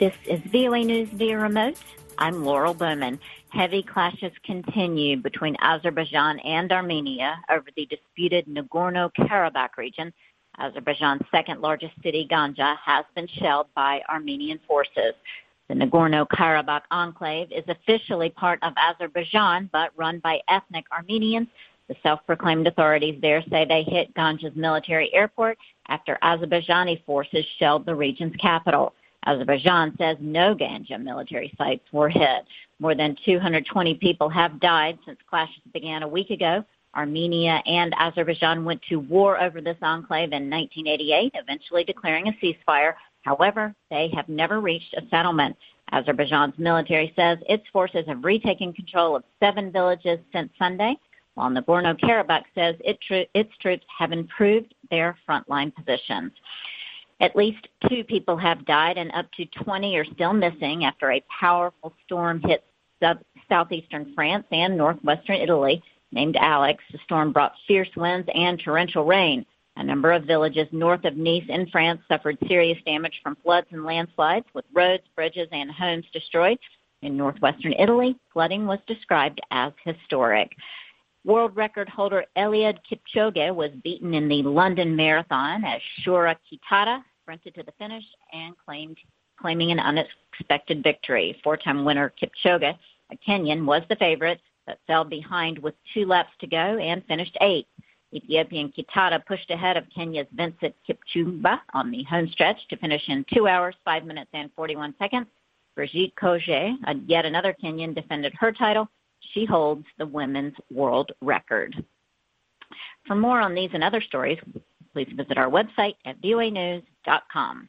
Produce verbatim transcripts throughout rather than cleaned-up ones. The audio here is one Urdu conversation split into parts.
This is V O A News via remote. I'm Laurel Bowman. Heavy clashes continue between Azerbaijan and Armenia over the disputed Nagorno-Karabakh region. Azerbaijan's second largest city, Ganja, has been shelled by Armenian forces. The Nagorno-Karabakh enclave is officially part of Azerbaijan, but run by ethnic Armenians. The self-proclaimed authorities there say they hit Ganja's military airport after Azerbaijani forces shelled the region's capital. Azerbaijan says no Ganja military sites were hit. More than two hundred twenty people have died since clashes began a week ago. Armenia and Azerbaijan went to war over this enclave in nineteen eighty-eight, eventually declaring a ceasefire. However, they have never reached a settlement. Azerbaijan's military says its forces have retaken control of seven villages since Sunday, while Nagorno-Karabakh says it tro- its troops have improved their frontline positions. At least two people have died and up to twenty are still missing after a powerful storm hit sub- southeastern France and northwestern Italy. Named Alex, the storm brought fierce winds and torrential rain. A number of villages north of Nice in France suffered serious damage from floods and landslides, with roads, bridges, and homes destroyed. In northwestern Italy, flooding was described as historic. World record holder Eliud Kipchoge was beaten in the London Marathon as Shura Kitata sprinted to the finish and claimed claiming an unexpected victory. Four-time winner Kipchoge, a Kenyan, was the favorite, but fell behind with two laps to go and finished eighth. Ethiopian Kitata pushed ahead of Kenya's Vincent Kipchumba on the home stretch to finish in two hours, five minutes, and forty-one seconds. Brigitte Kosgei, yet another Kenyan, defended her title. She holds the women's world record. For more on these and other stories, please visit our website at V O A news dot com.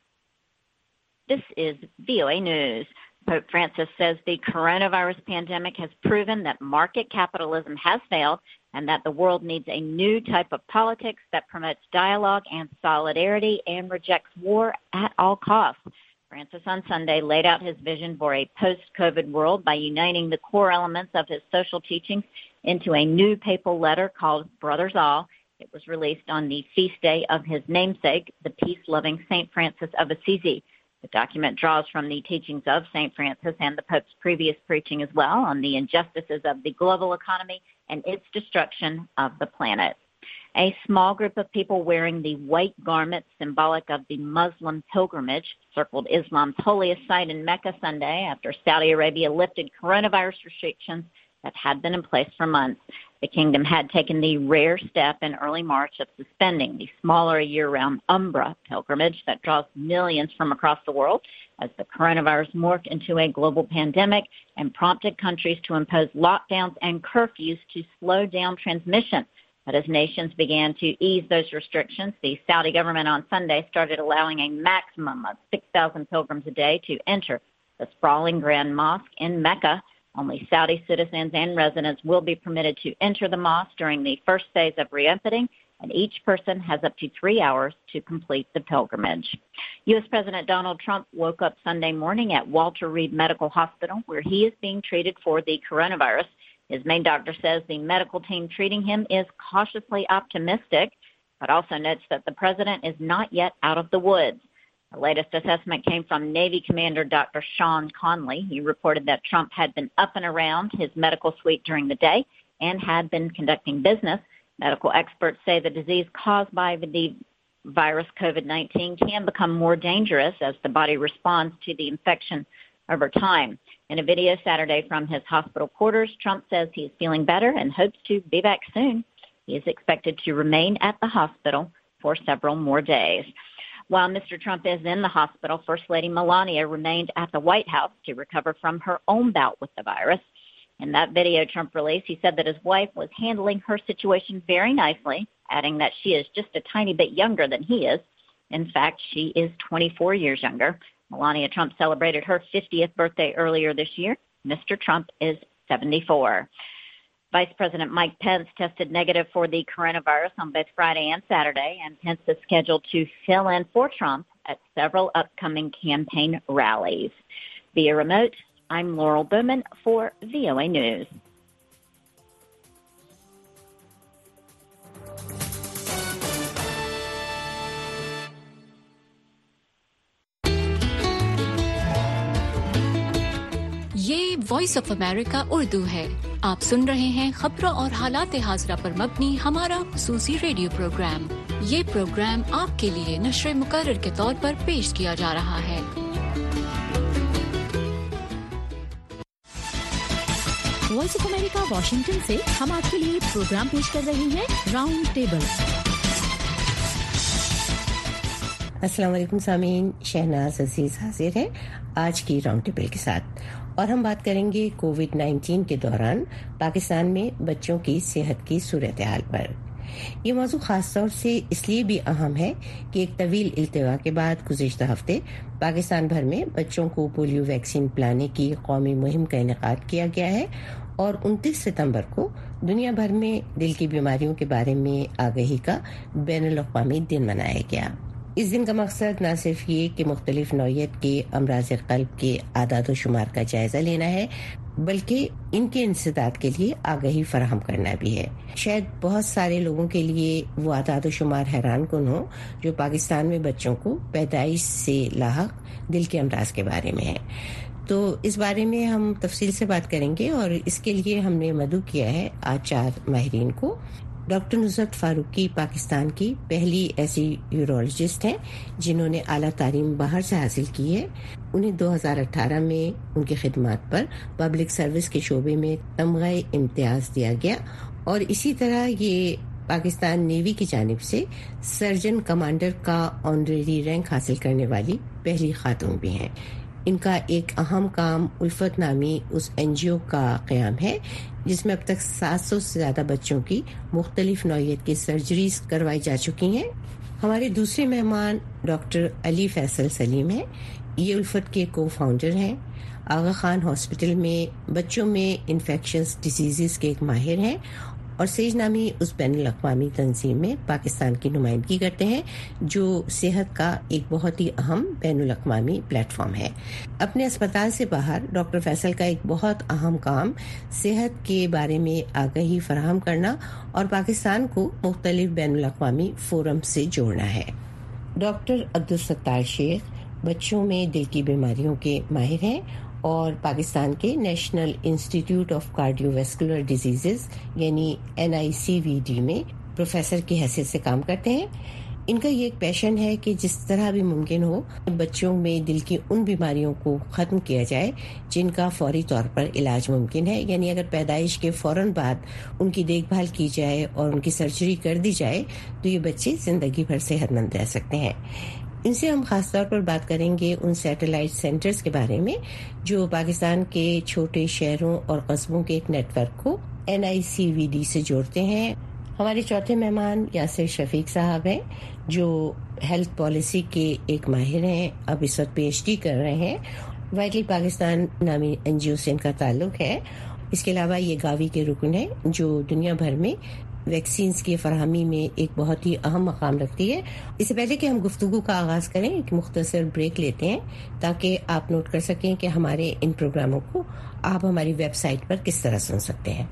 This is V O A News. Pope Francis says the coronavirus pandemic has proven that market capitalism has failed and that the world needs a new type of politics that promotes dialogue and solidarity and rejects war at all costs. Francis on Sunday laid out his vision for a post-COVID world by uniting the core elements of his social teachings into a new papal letter called Brothers All. It was released on the feast day of his namesake, the peace-loving Saint Francis of Assisi. The document draws from the teachings of Saint Francis and the Pope's previous preaching as well on the injustices of the global economy and its destruction of the planet. A small group of people wearing the white garment symbolic of the Muslim pilgrimage circled Islam's holiest site in Mecca Sunday after Saudi Arabia lifted coronavirus restrictions that had been in place for months. The kingdom had taken the rare step in early March of suspending the smaller year-round Umrah pilgrimage that draws millions from across the world as the coronavirus morphed into a global pandemic and prompted countries to impose lockdowns and curfews to slow down transmission. But as nations began to ease those restrictions, the Saudi government on Sunday started allowing a maximum of six thousand pilgrims a day to enter the sprawling Grand Mosque in Mecca. Only Saudi citizens and residents will be permitted to enter the mosque during the first phase of reopening, and each person has up to three hours to complete the pilgrimage. U S President Donald Trump woke up Sunday morning at Walter Reed Medical Hospital, where he is being treated for the coronavirus. His main doctor says the medical team treating him is cautiously optimistic, but also notes that the president is not yet out of the woods. The latest assessment came from Navy Commander Doctor Sean Conley. He reported that Trump had been up and around his medical suite during the day and had been conducting business. Medical experts say the disease caused by the virus COVID nineteen can become more dangerous as the body responds to the infection over time. In a video Saturday from his hospital quarters, Trump says he is feeling better and hopes to be back soon. He is expected to remain at the hospital for several more days. While Mister Trump is in the hospital, First Lady Melania remained at the White House to recover from her own bout with the virus. In that video Trump released, he said that his wife was handling her situation very nicely, adding that she is just a tiny bit younger than he is. In fact, she is twenty-four years younger. Melania Trump celebrated her fiftieth birthday earlier this year. Mister Trump is seventy-four. Vice President Mike Pence tested negative for the coronavirus on both Friday and Saturday, and Pence is scheduled to fill in for Trump at several upcoming campaign rallies. Via remote, I'm Laurel Bowman for V O A News. Voice of America Urdu है। आप सुन रहे हैं खबरों और हालात हाज़िरा पर मबनी हमारा खुसूसी रेडियो प्रोग्राम। ये प्रोग्राम आपके लिए नश्र मुकर्रर के तौर पर पेश किया जा रहा है। वॉइस ऑफ अमेरिका वाशिंगटन से हम आपके लिए प्रोग्राम पेश कर रहे हैं राउंड टेबल। अस्सलाम वालेकुम सामीन, शहनाज अजीज हाजिर है आज की राउंड टेबल के साथ और हम बात करेंगे कोविड नाइन्टीन के दौरान पाकिस्तान में बच्चों की सेहत की सूरत हाल पर। ये मौजू खास तौर से इसलिए भी अहम है कि एक तवील इल्तिवा के बाद गुज़िश्ता हफ्ते पाकिस्तान भर में बच्चों को पोलियो वैक्सीन पिलाने की कौमी मुहिम का इनेकाद किया गया है और उनतीस सितंबर को दुनिया भर में दिल की बीमारियों के बारे में आगाही का बैनुल-अक़वामी दिन मनाया गया। इस दिन का मकसद न सिर्फ ये कि मुख्तलिफ नौइयत के अमराज़ क़ल्ब के आदाद व शुमार का जायजा लेना है, बल्कि इनके इंसदाद के लिए आगाही फराहम करना भी है। शायद बहुत सारे लोगों के लिए वो आदाद व शुमार हैरान कुन हो जो पाकिस्तान में बच्चों को पैदाइश से लाहक दिल के अमराज के बारे में है। तो इस बारे में हम तफसील से बात करेंगे और इसके लिए हमने मदऊ किया है आज चार माहिरीन को। डॉक्टर नुसरत फारूकी पाकिस्तान की पहली ऐसी यूरोलॉजिस्ट हैं जिन्होंने आला तालीम बाहर से हासिल की है। उन्हें दो हज़ार अठारह में उनकी खिदमत पर पब्लिक सर्विस के शोबे में तमग़े इम्तियाज दिया गया और इसी तरह ये पाकिस्तान नेवी की जानिब से सर्जन कमांडर का ऑनरेरी रैंक हासिल करने वाली पहली खातून भी हैं। इनका एक अहम काम उल्फत नामी उस एनजीओ का क़याम है जिसमें अब तक सात सौ से ज़्यादा बच्चों की मुख्तलिफ नौइयत की सर्जरीज करवाई जा चुकी हैं। हमारे दूसरे मेहमान डॉक्टर अली फैसल सलीम हैं। ये उल्फत के को फाउंडर हैं। आगा खान हॉस्पिटल में बच्चों में इन्फेक्शस डिजीज़ के एक माहिर हैं और सेज नामी उस बैनुल-अक़वामी तंजीम में पाकिस्तान की नुमाइंदगी करते हैं जो सेहत का एक बहुत ही अहम बैनुल-अक़वामी प्लेटफॉर्म है। अपने अस्पताल से बाहर डॉक्टर फैसल का एक बहुत अहम काम सेहत के बारे में आगाही फराहम करना और पाकिस्तान को मुख्तलिफ बैनुल-अक़वामी फोरम से जोड़ना है। डॉक्टर अब्दुल सत्तार शेख बच्चों में दिल की बीमारियों के माहिर हैं और पाकिस्तान के national institute of cardiovascular diseases यानी N I C V D में प्रोफेसर की हैसियत से काम करते हैं। इनका ये एक पैशन है कि जिस तरह भी मुमकिन हो बच्चों में दिल की उन बीमारियों को ख़त्म किया जाए जिनका फौरी तौर पर इलाज मुमकिन है, यानी अगर पैदाइश के फौरन बाद उनकी देखभाल की जाए और उनकी सर्जरी कर दी जाए तो ये बच्चे ज़िंदगी भर सेहतमंद रह सकते हैं। इनसे हम खास तौर पर बात करेंगे उन सैटेलाइट सेंटर्स के बारे में जो पाकिस्तान के छोटे शहरों और कस्बों के एक नेटवर्क को N I C V D से जोड़ते हैं। हमारे चौथे मेहमान यासिर शफीक साहब हैं जो हेल्थ पॉलिसी के एक माहिर हैं, अब इस वक्त पी एच डी कर रहे हैं। वाइटल पाकिस्तान नामी एन जी ओ से इनका ताल्लुक है। इसके अलावा ये गावी के रुकन है जो दुनिया भर में वैक्सीन्स की फराहमी में एक बहुत ही अहम मकाम रखती है। इससे पहले कि हम गुफ्तगू का आगाज़ करें एक मुख्तसर ब्रेक लेते हैं ताकि आप नोट कर सकें कि हमारे इन प्रोग्रामों को आप हमारी वेबसाइट पर किस तरह सुन सकते हैं।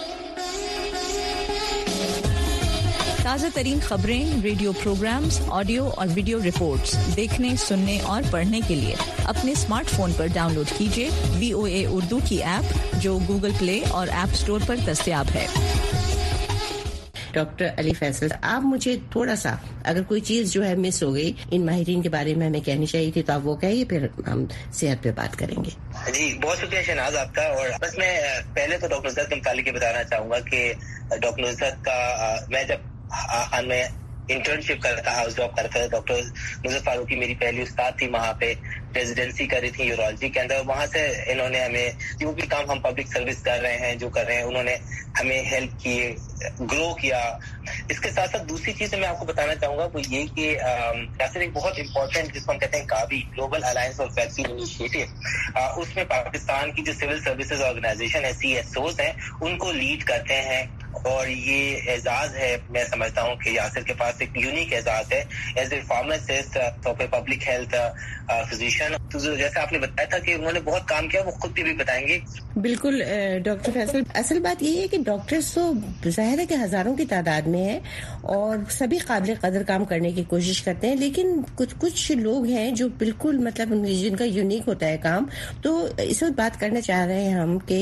ताज़ा तरीन खबरें, रेडियो प्रोग्राम्स, ऑडियो और वीडियो रिपोर्ट्स देखने, सुनने और पढ़ने के लिए अपने स्मार्टफोन पर डाउनलोड कीजिए वी ओ ए उर्दू की ऐप जो गूगल प्ले और ऐप स्टोर पर दस्तयाब है। डॉक्टर अली फैसल, आप मुझे थोड़ा सा अगर कोई चीज जो है मिस हो गई इन माहिरीन के बारे में हमें कहनी चाहिए थी तो आप वो कहिए, फिर हम सेहत पे बात करेंगे। जी बहुत शुक्रिया शहनाज आपका। और बस मैं पहले तो डॉक्टर नुसरत के मुतालिक ये बताना चाहूंगा कि डॉक्टर नुसरत का मैं जब मैं इंटर्नशिप करता हाउस जॉब करता था, डॉक्टर नुसरत फारूकी मेरी पहली उस्ताद थी, वहाँ पे रेजिडेंसी करी थी यूरोलॉजी के अंदर। वहाँ से इन्होंने हमें जो भी काम हम पब्लिक सर्विस कर रहे हैं जो कर रहे हैं उन्होंने हमें हेल्प किए, ग्रो किया। इसके साथ साथ दूसरी चीज मैं आपको बताना चाहूंगा वो ये कि यासिर एक बहुत इंपॉर्टेंट जिसको हम कहते हैं GAVI global alliance of vaccine initiative, उसमें पाकिस्तान की जो सिविल सर्विसेज ऑर्गेनाइजेशन है सी एस ओज हैं उनको लीड करते हैं اور یہ اعزاز ہے، میں سمجھتا ہوں کہ یاسر کے پاس ایک یونیک اعزاز ہے as a pharmacist, public health physician. تو جیسے آپ نے بتایا تھا کہ انہوں نے بہت کام کیا، وہ خود بھی بتائیں گے. بالکل ڈاکٹر فیصل، اصل بات یہ ہے کہ ڈاکٹرز تو ظاہر ہے کہ ہزاروں کی تعداد میں ہیں اور سبھی قابل قدر کام کرنے کی کوشش کرتے ہیں، لیکن کچھ کچھ لوگ ہیں جو بالکل مطلب جن کا یونیک ہوتا ہے کام. تو اس وقت بات کرنا چاہ رہے ہیں ہم کہ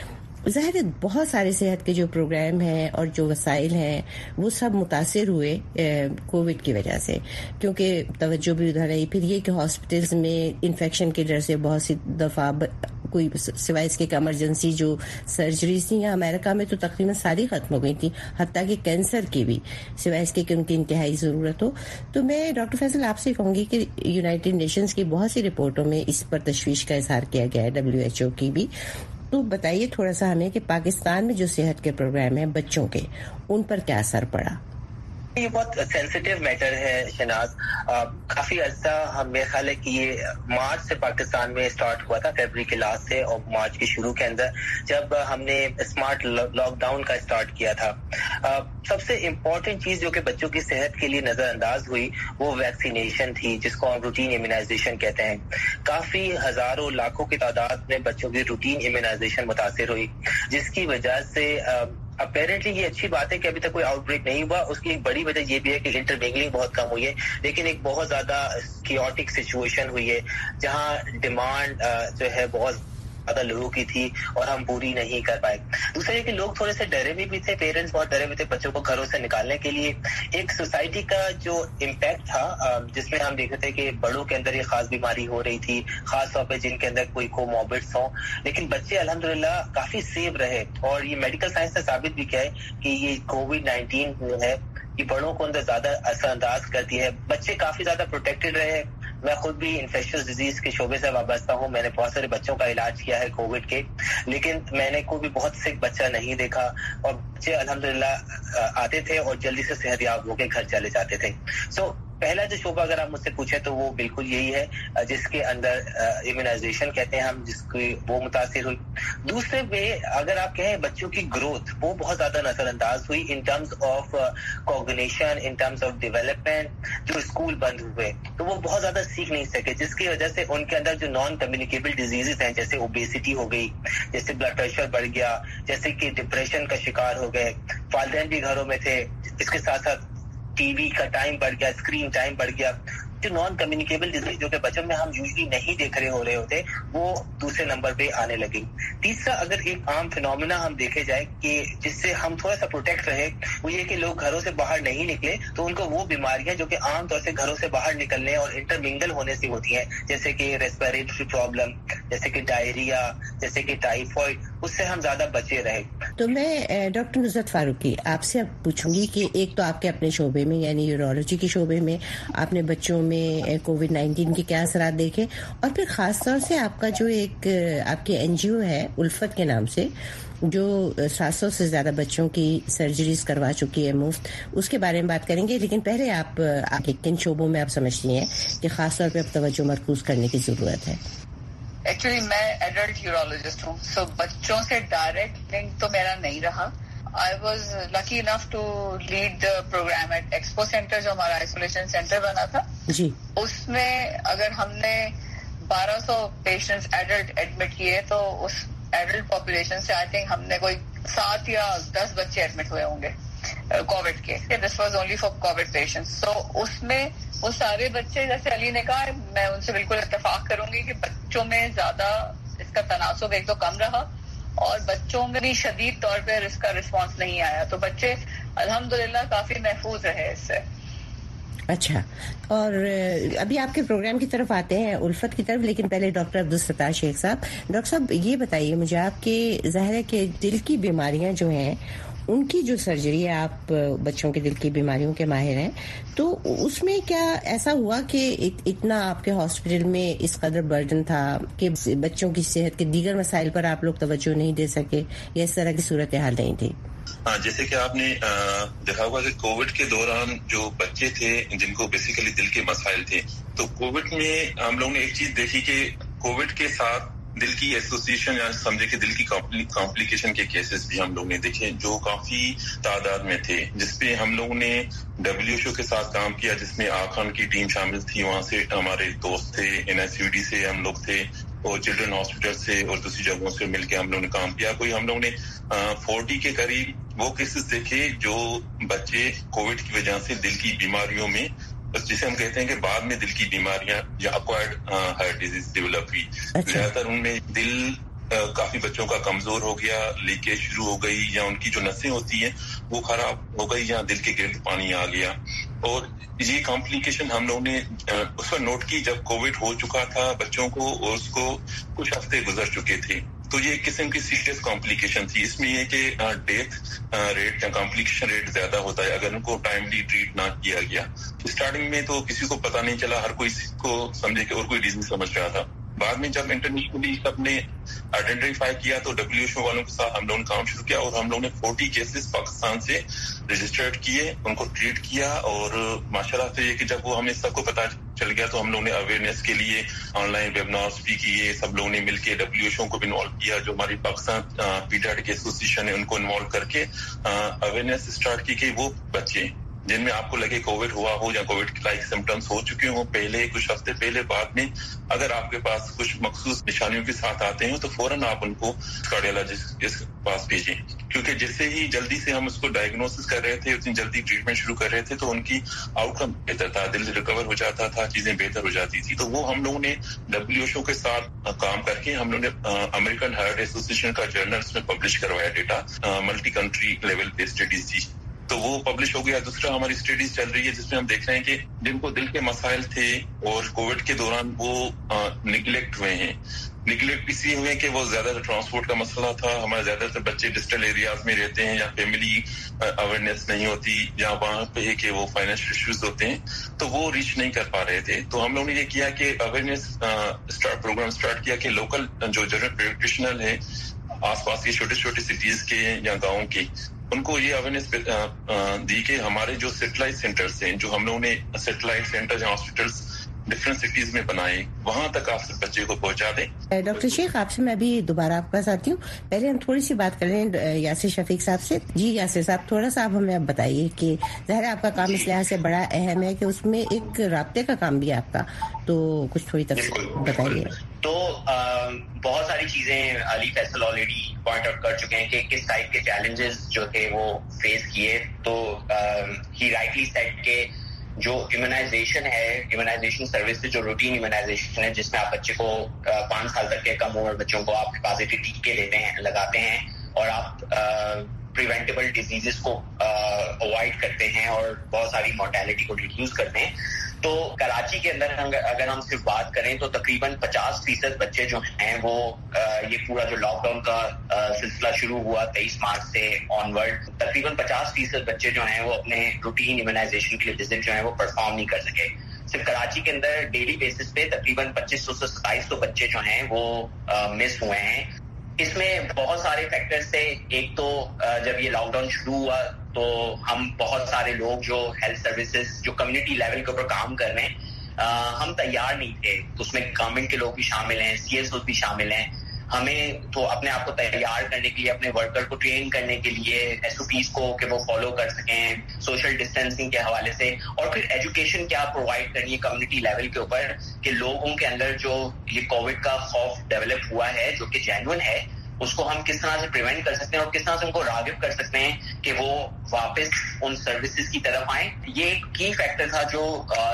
ظاہر بہت سارے صحت کے جو پروگرام ہیں اور جو وسائل ہیں وہ سب متاثر ہوئے کووڈ کی وجہ سے، کیونکہ توجہ بھی ادھر رہی. پھر یہ کہ ہاسپٹلز میں انفیکشن کی ڈر سے بہت سی دفعہ کوئی سوائے اس کے ایمرجنسی جو سرجریز تھیں یہاں امریکہ میں تو تقریباً ساری ختم ہو گئی تھیں، حتیٰ کہ کینسر کی بھی، سوائے اس کے کہ ان کی انتہائی ضرورت ہو. تو میں ڈاکٹر فیصل آپ سے کہوں گی کہ یونائٹڈ نیشنز کی بہت سی رپورٹوں میں اس پر تشویش کا اظہار کیا گیا ہے، ڈبلیو ایچ او کی بھی. تو بتائیے تھوڑا سا ہمیں کہ پاکستان میں جو صحت کے پروگرام ہیں بچوں کے، ان پر کیا اثر پڑا؟ یہ بہت سینسیٹیو میٹر ہے شہناز. کافی عرصہ ہم میرے خیال ہے کہ یہ مارچ سے پاکستان میں اسٹارٹ ہوا تھا، فیبرری کے لاسٹ سے اور مارچ کے شروع کے اندر جب ہم نے اسمارٹ لاک ڈاؤن کا اسٹارٹ کیا تھا. سب سے امپورٹنٹ چیز جو کہ بچوں کی صحت کے لیے نظر انداز ہوئی وہ ویکسینیشن تھی، جس کو ہم روٹین امیونائزیشن کہتے ہیں. کافی ہزاروں لاکھوں کی تعداد میں بچوں کی روٹین امیونائزیشن متاثر ہوئی، جس کی وجہ سے اپیرنٹلی یہ اچھی بات ہے کہ ابھی تک کوئی آؤٹ بریک نہیں ہوا. اس کی ایک بڑی وجہ یہ بھی ہے کہ انٹرمنگلنگ بہت کم ہوئی ہے، لیکن ایک بہت زیادہ کیوٹک سچویشن ہوئی ہے جہاں ڈیمانڈ جو ہے بہت زیادہ لوگوں کی تھی اور ہم پوری نہیں کر پائے. دوسرا یہ کہ لوگ تھوڑے سے ڈرے ہوئے بھی تھے، پیرنٹس بہت ڈرے ہوئے تھے بچوں کو گھروں سے نکالنے کے لیے. ایک سوسائٹی کا جو امپیکٹ تھا جس میں ہم دیکھتے تھے کہ بڑوں کے اندر یہ خاص بیماری ہو رہی تھی، خاص طور پہ جن کے اندر کوئی کو موربڈس ہوں، لیکن بچے الحمدللہ کافی سیف رہے. اور یہ میڈیکل سائنس نے ثابت بھی کیا ہے کہ یہ کووڈ نائنٹین جو ہے یہ بڑوں کو اندر زیادہ اثر انداز کرتی ہے. بچے کافی زیادہ پروٹیکٹڈ رہے. میں خود بھی انفیکشس ڈیزیز کے شعبے سے وابستہ ہوں، میں نے بہت سارے بچوں کا علاج کیا ہے کووڈ کے، لیکن میں نے کوئی بھی بہت سک بچہ نہیں دیکھا اور بچے الحمدللہ آتے تھے اور جلدی سے صحت یاب ہو کے گھر چلے جاتے تھے. سو پہلا جو شعبہ اگر آپ مجھ سے پوچھیں تو وہ بالکل یہی ہے جس کے اندر امیونائزیشن کہتے ہیں ہم، جس کی وہ متاثر ہوئی. دوسرے میں اگر آپ کہیں بچوں کی گروتھ وہ بہت زیادہ نظر انداز ہوئی in terms of cognition, in terms of development. جو اسکول بند ہوئے تو وہ بہت زیادہ سیکھ نہیں سکے، جس کی وجہ سے ان کے اندر جو نان کمیونیکیبل ڈیزیزز ہیں جیسے اوبیسٹی ہو گئی، جیسے بلڈ پریشر بڑھ گیا، جیسے کہ ڈپریشن کا شکار ہو گئے. والدین بھی گھروں میں تھے، اس کے ساتھ ساتھ ٹی وی کا ٹائم بڑھ گیا، اسکرین ٹائم بڑھ گیا. جو نان کمیونیکیبل ڈیزیز جو کہ بچوں میں ہم یوزلی نہیں دیکھ رہے ہو رہے ہوتے وہ دوسرے نمبر پہ آنے لگی. تیسرا اگر ایک عام فینومینا ہم دیکھے جائے کہ جس سے ہم تھوڑا سا پروٹیکٹ رہے وہ یہ کہ لوگ گھروں سے باہر نہیں نکلے تو ان کو وہ بیماریاں جو کہ عام طور سے گھروں سے باہر نکلنے اور انٹرمنگل ہونے سے ہوتی ہیں، جیسے کہ ریسپیریٹری پرابلم، جیسے کہ ڈائریا، جیسے کہ ٹائیفائڈ، اس سے ہم زیادہ بچے رہے. تو میں ڈاکٹر نصرت فاروقی آپ سے اب پوچھوں گی کہ ایک تو آپ کے اپنے شعبے میں یعنی یورولوجی کے شعبے میں آپ نے بچوں میں کووڈ نائنٹین کے کیا اثرات دیکھے، اور پھر خاص طور سے آپ کا جو ایک آپ کی این جی او ہے الفت کے نام سے جو سات سو سے زیادہ بچوں کی سرجریز کروا چکی ہے مفت، اس کے بارے میں بات کریں گے. لیکن پہلے آپ کن شعبوں میں آپ سمجھتی ہیں کہ خاص طور پہ اب توجہ مرکوز کرنے کی ضرورت ہے؟ ایکچولی میں ایڈلٹ یورولوجسٹ ہوں، سو بچوں سے ڈائریکٹ لنک تو میرا نہیں رہا. I was lucky enough to lead the program at expo centre جو ہمارا آئسولیشن سینٹر بنا تھا. جی اس میں اگر ہم نے بارہ سو پیشنٹس ایڈلٹ ایڈمٹ کیے تو اس ایڈلٹ پاپولیشن سے آئی تھنک ہم نے کوئی سات یا دس بچے ایڈمٹ ہوئے ہوں گے کووڈ کے. This was only for covid patients. So اس میں وہ سارے بچے جیسے علی نے کہا، میں ان سے بالکل اتفاق کروں گی کہ بچوں میں زیادہ اس کا تناسب ایک تو کم رہا اور بچوں میں بھی شدید طور پہ اس کا رسپانس نہیں آیا، تو بچے الحمدللہ کافی محفوظ رہے اس سے. اچھا، اور ابھی آپ کے پروگرام کی طرف آتے ہیں الفت کی طرف، لیکن پہلے ڈاکٹر عبدالستار شیخ صاحب. ڈاکٹر صاحب یہ بتائیے مجھے آپ کے ظاہر ہے کہ دل کی بیماریاں جو ہیں ان کی جو سرجری ہے، آپ بچوں کے دل کی بیماریوں کے ماہر ہیں، تو اس میں کیا ایسا ہوا کہ اتنا آپ کے ہاسپٹل میں اس قدر برڈن تھا کہ بچوں کی صحت کے دیگر مسائل پر آپ لوگ توجہ نہیں دے سکے یا اس طرح کی صورتحال نہیں تھی؟ ہاں، جیسے کہ آپ نے دیکھا ہوگا کہ کووڈ کے دوران جو بچے تھے جن کو بیسیکلی دل کے مسائل تھے، تو کووڈ میں ہم لوگوں نے ایک چیز دیکھی کہ کووڈ کے ساتھ دل کی ایسوسیشن یا سمجھے کہ دل کی کمپلیکیشن کے کیسز بھی ہم لوگ نے دیکھے جو کافی تعداد میں تھے، جس پہ ہم لوگوں نے ڈبلیو ایچ او کے ساتھ کام کیا، جس میں آخان کی ٹیم شامل تھی، وہاں سے ہمارے دوست تھے، این ایس یو ڈی سے ہم لوگ تھے اور چلڈرن ہاسپٹل سے اور دوسری جگہوں سے مل کے ہم لوگوں نے کام کیا. کوئی ہم لوگوں نے فورٹی کے قریب وہ کیسز دیکھے جو بچے کووڈ کی وجہ سے دل کی بیماریوں میں، جسے ہم کہتے ہیں کہ بعد میں دل کی بیماریاں یا اکوائرڈ ہارٹ ڈیزیز ڈیولپ ہوئی. زیادہ تر ان میں دل کافی بچوں کا کمزور ہو گیا، لیکیج شروع ہو گئی، یا ان کی جو نسیں ہوتی ہیں وہ خراب ہو گئی، یا دل کے گرد پانی آ گیا. اور یہ کمپلیکیشن ہم لوگوں نے اس وقت نوٹ کی جب کووڈ ہو چکا تھا بچوں کو اور اس کو کچھ ہفتے گزر چکے تھے. تو یہ ایک قسم کی سیریس کمپلیکیشن تھی. اس میں یہ کہ ڈیتھ ریٹ یا کمپلیکیشن ریٹ زیادہ ہوتا ہے اگر ان کو ٹائملی ٹریٹ نہ کیا گیا. اسٹارٹنگ میں تو کسی کو پتہ نہیں چلا، ہر کوئی کو سمجھے کہ اور کوئی ریزن سمجھ رہا تھا. بعد میں جب انٹرنیشنلی سب نے آئیڈینٹیفائی کیا تو ڈبلیو ایچ او والوں کے ساتھ ہم لوگوں نے کام شروع کیا اور ہم لوگوں نے فورٹی کیسز پاکستان سے رجسٹرڈ کیے، ان کو ٹریٹ کیا. اور ماشاءاللہ سے یہ کہ جب وہ ہمیں سب کو پتہ چل گیا تو ہم لوگوں نے اویئرنیس کے لیے آن لائن ویبنارس بھی کیے. سب لوگوں نے مل کے ڈبلیو ایچ او کو بھی انوالو کیا، جو ہماری پاکستان پیڈیاٹرک ایسوسیشن ہے ان کو انوالو کر کے اویئرنیس اسٹارٹ کی کہ وہ بچے جن میں آپ کو لگے کووڈ ہوا ہو یا کووڈ لائک سمٹمس ہو چکے ہوں پہلے کچھ ہفتے پہلے، بعد میں اگر آپ کے پاس کچھ مخصوص نشانیوں کے ساتھ آتے ہیں تو فوراً آپ ان کو کارڈیالوجسٹ کے پاس بھیجیں، کیونکہ جس سے ہی جلدی سے ہم اس کو ڈائگنوسس کر رہے تھے اتنی جلدی ٹریٹمنٹ شروع کر رہے تھے تو ان کی آؤٹ کم بہتر تھا، دل ریکور ہو جاتا تھا، چیزیں بہتر ہو جاتی تھی. تو وہ ہم لوگوں نے ڈبلیو ایچ او کے ساتھ کام کر کے ہم لوگوں نے امریکن ہارٹ ایسوسیشن کا جرنلس میں پبلش کروایا ڈیٹا، ملٹی کنٹری لیول پہ اسٹڈیز تھی تو وہ پبلش ہو گیا. دوسرا ہماری اسٹڈیز چل رہی ہے جس میں ہم دیکھ رہے ہیں کہ جن کو دل کے مسائل تھے اور کووڈ کے دوران وہ نگلیکٹ ہوئے ہیں. نگلیکٹ اس لیے ہوئے کہ وہ زیادہ تر ٹرانسپورٹ کا مسئلہ تھا، ہمارے زیادہ تر بچے ڈسٹل ایریاز میں رہتے ہیں یا فیملی اویئرنیس نہیں ہوتی یا وہاں پہ ہے کہ وہ فائنینشیل ایشوز ہوتے ہیں تو وہ ریچ نہیں کر پا رہے تھے. تو ہم لوگوں نے یہ کیا کہ اویئرنیس اسٹارٹ پروگرام اسٹارٹ کیا کہ لوکل جو جنرل پریکٹیشنر ہیں آس پاس کے چھوٹے چھوٹے سٹیز کے یا گاؤں کے، ان کو یہ اویئرنیس دی کہ ہمارے جو سیٹلائٹ سینٹرز ہیں، جو ہم لوگوں نے سیٹلائٹ سینٹر یا ہاسپٹلس ڈفرینٹ سٹیز میں بنائے، وہاں تک آپ سے بچے کو پہنچا دیں. ڈاکٹر شیخ آپ سے میں ابھی دوبارہ آپ کے پاس آتی ہوں. پہلے ہم تھوڑی سی بات کر رہے ہیں یاسر شفیق صاحب سے. جی یاسر صاحب تھوڑا سا آپ ہمیں اب بتائیے کہ ظاہر آپ کا کام اس لحاظ سے بڑا اہم ہے کہ اس میں ایک رابطے کا کام بھی ہے آپ کا، تو کچھ تھوڑی تفصیل بتائیے. تو بہت ساری چیزیں Ali Faisal already point out کر چکے ہیں کہ کس ٹائپ کے چیلنجز جو تھے وہ فیس کیے. تو ہی رائٹلی سیڈ کہ جو امیونائزیشن ہے، امیونائزیشن سروس جو روٹین امیونائزیشن ہے جس میں آپ بچے کو پانچ سال تک کے کم عمر بچوں کو آپ حفاظتی ٹیکے دیتے ہیں لگاتے ہیں اور آپ پریونٹیبل ڈیزیزز کو اوائڈ کرتے ہیں اور بہت ساری مورٹیلٹی کو ریڈیوس کرتے ہیں. تو کراچی کے اندر اگر ہم صرف بات کریں تو تقریباً پچاس فیصد بچے جو ہیں وہ یہ پورا جو لاک ڈاؤن کا سلسلہ شروع ہوا تیئیس مارچ سے آن ورڈ، تقریباً پچاس فیصد بچے جو ہیں وہ اپنے روٹین امیونائزیشن کے لیے وزٹ جو ہیں وہ پرفارم نہیں کر سکے. صرف کراچی کے اندر ڈیلی بیسس پہ تقریباً پچیس سو سے ستائیس سو بچے جو ہیں وہ مس ہوئے ہیں. اس میں بہت سارے فیکٹرز تھے. ایک تو جب یہ لاک ڈاؤن شروع ہوا تو ہم بہت سارے لوگ جو ہیلتھ سروسز جو کمیونٹی لیول کے اوپر کام کر رہے ہیں ہم تیار نہیں تھے. اس میں گورنمنٹ کے لوگ بھی شامل ہیں، سی ایس او بھی شامل ہیں. ہمیں تو اپنے آپ کو تیار کرنے کے لیے، اپنے ورکر کو ٹرین کرنے کے لیے، ایس او پیز کو کہ وہ فالو کر سکیں سوشل ڈسٹینسنگ کے حوالے سے، اور پھر ایجوکیشن کیا پرووائڈ کرنی ہے کمیونٹی لیول کے اوپر کہ لوگوں کے اندر جو یہ کووڈ کا خوف ڈیولپ ہوا ہے جو کہ جینوئن ہے اس کو ہم کس طرح سے پریونٹ کر سکتے ہیں اور کس طرح سے ان کو راغب کر سکتے ہیں کہ وہ واپس ان سروسز کی طرف آئیں. یہ ایک کی فیکٹر تھا جو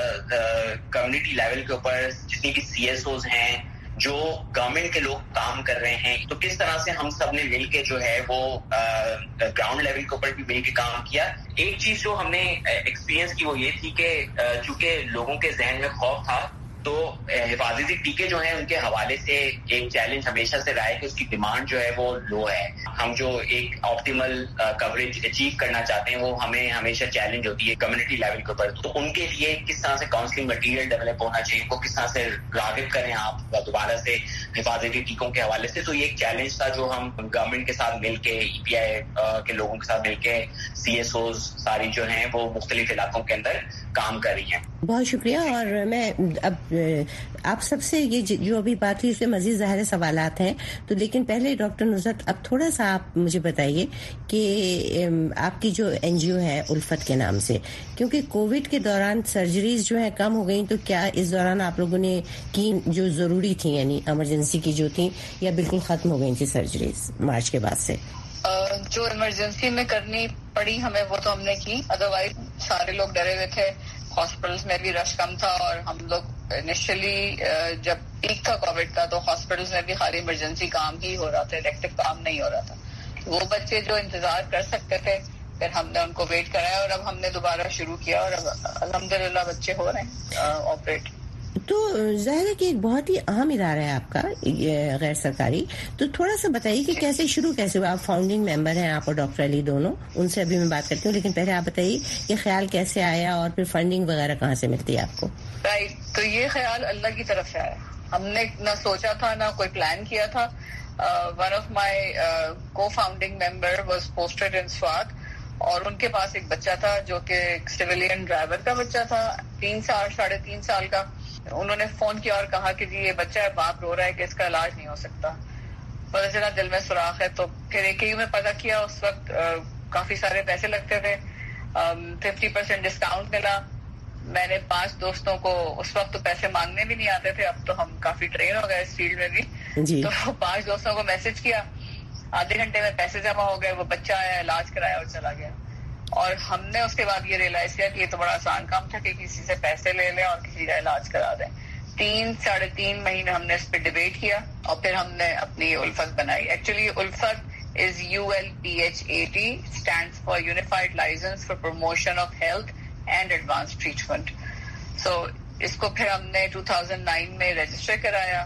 کمیونٹی لیول کے اوپر جتنی بھی سی ایس اوز ہیں، جو گورنمنٹ کے لوگ کام کر رہے ہیں، تو کس طرح سے ہم سب نے مل کے جو ہے وہ گراؤنڈ لیول کے اوپر بھی مل کے کام کیا. ایک چیز جو ہم نے ایکسپیرینس کی وہ یہ تھی کہ چونکہ لوگوں کے ذہن میں خوف تھا تو حفاظتی ٹیکے جو ہیں ان کے حوالے سے ایک چیلنج ہمیشہ سے رہا ہے کہ اس کی ڈیمانڈ جو ہے وہ لو ہے. ہم جو ایک آپٹیمل کوریج اچیو کرنا چاہتے ہیں وہ ہمیں ہمیشہ چیلنج ہوتی ہے کمیونٹی لیول کے اوپر. تو ان کے لیے کس طرح سے کاؤنسلنگ مٹیریل ڈیولپ ہونا چاہیے، کو کس طرح سے راغب کریں آپ دوبارہ سے حفاظتی ٹیکوں کے حوالے سے. تو یہ ایک چیلنج تھا جو ہم گورنمنٹ کے ساتھ مل کے، ای پی آئی کے لوگوں کے ساتھ مل کے، سی ایس اوز ساری جو ہیں وہ مختلف علاقوں کے اندر کام کر رہی ہیں. بہت شکریہ. اور میں اب آپ سب سے یہ جو ابھی بات ہوئی اس میں مزید ظاہر سوالات ہیں تو لیکن پہلے ڈاکٹر نصرت اب تھوڑا سا آپ مجھے بتائیے کہ آپ کی جو این جی او ہے الفت کے نام سے, کیونکہ کووڈ کے دوران سرجریز جو ہیں کم ہو گئیں, تو کیا اس دوران آپ لوگوں نے کی جو ضروری تھیں یعنی ایمرجنسی کی جو تھیں یا بالکل ختم ہو گئی تھی سرجریز مارچ کے بعد سے؟ جو ایمرجنسی میں کرنی پڑی ہمیں وہ تو ہم نے کی, ادروائز سارے لوگ ڈرے ہوئے تھے. ہاسپٹلس میں بھی رش کم تھا اور ہم لوگ انیشلی جب پیک تھا کووڈ کا تو ہاسپٹلس میں بھی خالی ایمرجنسی کام ہی ہو رہا تھا, الیکٹیو کام نہیں ہو رہا تھا. وہ بچے جو انتظار کر سکتے تھے پھر ہم نے ان کو ویٹ کرایا اور اب ہم نے دوبارہ شروع کیا اور اب الحمدللہ بچے ہو رہے ہیں آپریٹ. تو ظاہر ہے کہ ایک بہت ہی اہم ادارہ ہے آپ کا غیر سرکاری, تو تھوڑا سا بتائیے کہ کیسے شروع کیسے ہوا. آپ فاؤنڈنگ ممبر ہیں آپ اور ڈاکٹر علی دونوں, ان سے ابھی میں بات کرتی ہوں, لیکن پہلے آپ بتائیے کہ خیال کیسے آیا اور پھر فنڈنگ وغیرہ کہاں سے ملتی ہے آپ کو؟ رائٹ, تو یہ خیال اللہ کی طرف سے آیا, ہم نے نہ سوچا تھا نہ کوئی پلان کیا تھا. One of my cofounding member was posted in Swat اور ان کے پاس ایک بچہ تھا جو کہ ایک سویلین ڈرائیور کا بچہ تھا, تین سال ساڑھے تین سال کا. انہوں نے فون کیا اور کہا کہ جی یہ بچہ ہے, باپ رو رہا ہے کہ اس کا علاج نہیں ہو سکتا. پتہ چلا دل میں سوراخ ہے, تو پھر ایک ہی میں پتہ کیا. اس وقت کافی سارے پیسے لگتے تھے, ففٹی پرسینٹ ڈسکاؤنٹ ملا. میں نے پانچ دوستوں کو, اس وقت تو پیسے مانگنے بھی نہیں آتے تھے, اب تو ہم کافی ٹرین ہو گئے اس فیلڈ میں بھی جی. تو پانچ دوستوں کو میسج کیا, آدھے گھنٹے میں پیسے جمع ہو گئے, وہ بچہ آیا, علاج کرایا اور چلا گیا. اور ہم نے اس کے بعد یہ ریئلائز کیا کہ یہ تو بڑا آسان کام تھا کہ کسی سے پیسے لے لیں اور کسی کا علاج کرا دیں. تین ساڑھے تین مہینے ہم نے اس پہ ڈبیٹ کیا اور پھر ہم نے اپنی الفت بنائی. Actually Ulfat is U L P H A T, stands for unified licence for promotion of health and advance treatment. So اس کو پھر ہم نے ٹو تھاؤزینڈ نائن میں رجسٹر کرایا.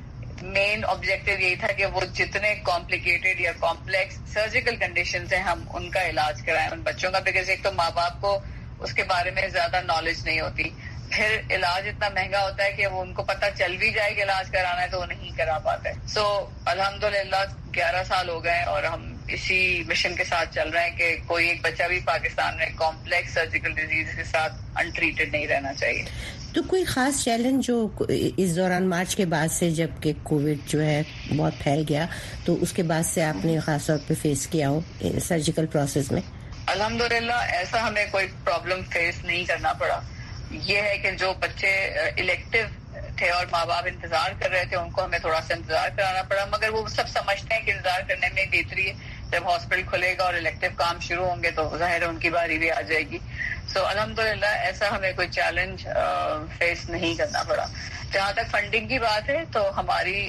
مین آبجیکٹو یہی تھا کہ وہ جتنے کمپلیکیٹڈ یا کمپلیکس سرجیکل کنڈیشنز ہیں ہم ان کا علاج کرائیں ان بچوں کا, بیکاز ایک تو ماں باپ کو اس کے بارے میں زیادہ نالج نہیں ہوتی, پھر علاج اتنا مہنگا ہوتا ہے کہ وہ ان کو پتہ چل بھی جائے کہ علاج کرانا ہے تو وہ نہیں کرا پاتے. سو الحمدللہ گیارہ سال ہو گئے اور ہم اسی مشن کے ساتھ چل رہے ہیں کہ کوئی ایک بچہ بھی پاکستان میں کمپلیکس سرجیکل ڈیزیز کے ساتھ انٹریٹڈ نہیں رہنا چاہیے. تو کوئی خاص چیلنج جو اس دوران مارچ کے بعد سے جب کہ کووڈ جو ہے بہت پھیل گیا تو اس کے بعد سے آپ نے خاص طور پہ فیس کیا ہو سرجیکل پروسیس میں؟ الحمدللہ ایسا ہمیں کوئی پرابلم فیس نہیں کرنا پڑا. یہ ہے کہ جو بچے الیکٹیو تھے اور ماں باپ انتظار کر رہے تھے ان کو ہمیں تھوڑا سا انتظار کرانا پڑا, مگر وہ سب سمجھتے ہیں کہ انتظار کرنے میں بہتری ہے. جب ہاسپٹل کھلے گا اور الیکٹیو کام شروع ہوں گے تو ظاہر ہے ان کی باری بھی آ جائے گی. سو الحمدللہ ایسا ہمیں کوئی چیلنج فیس نہیں کرنا پڑا. جہاں تک فنڈنگ کی بات ہے تو ہماری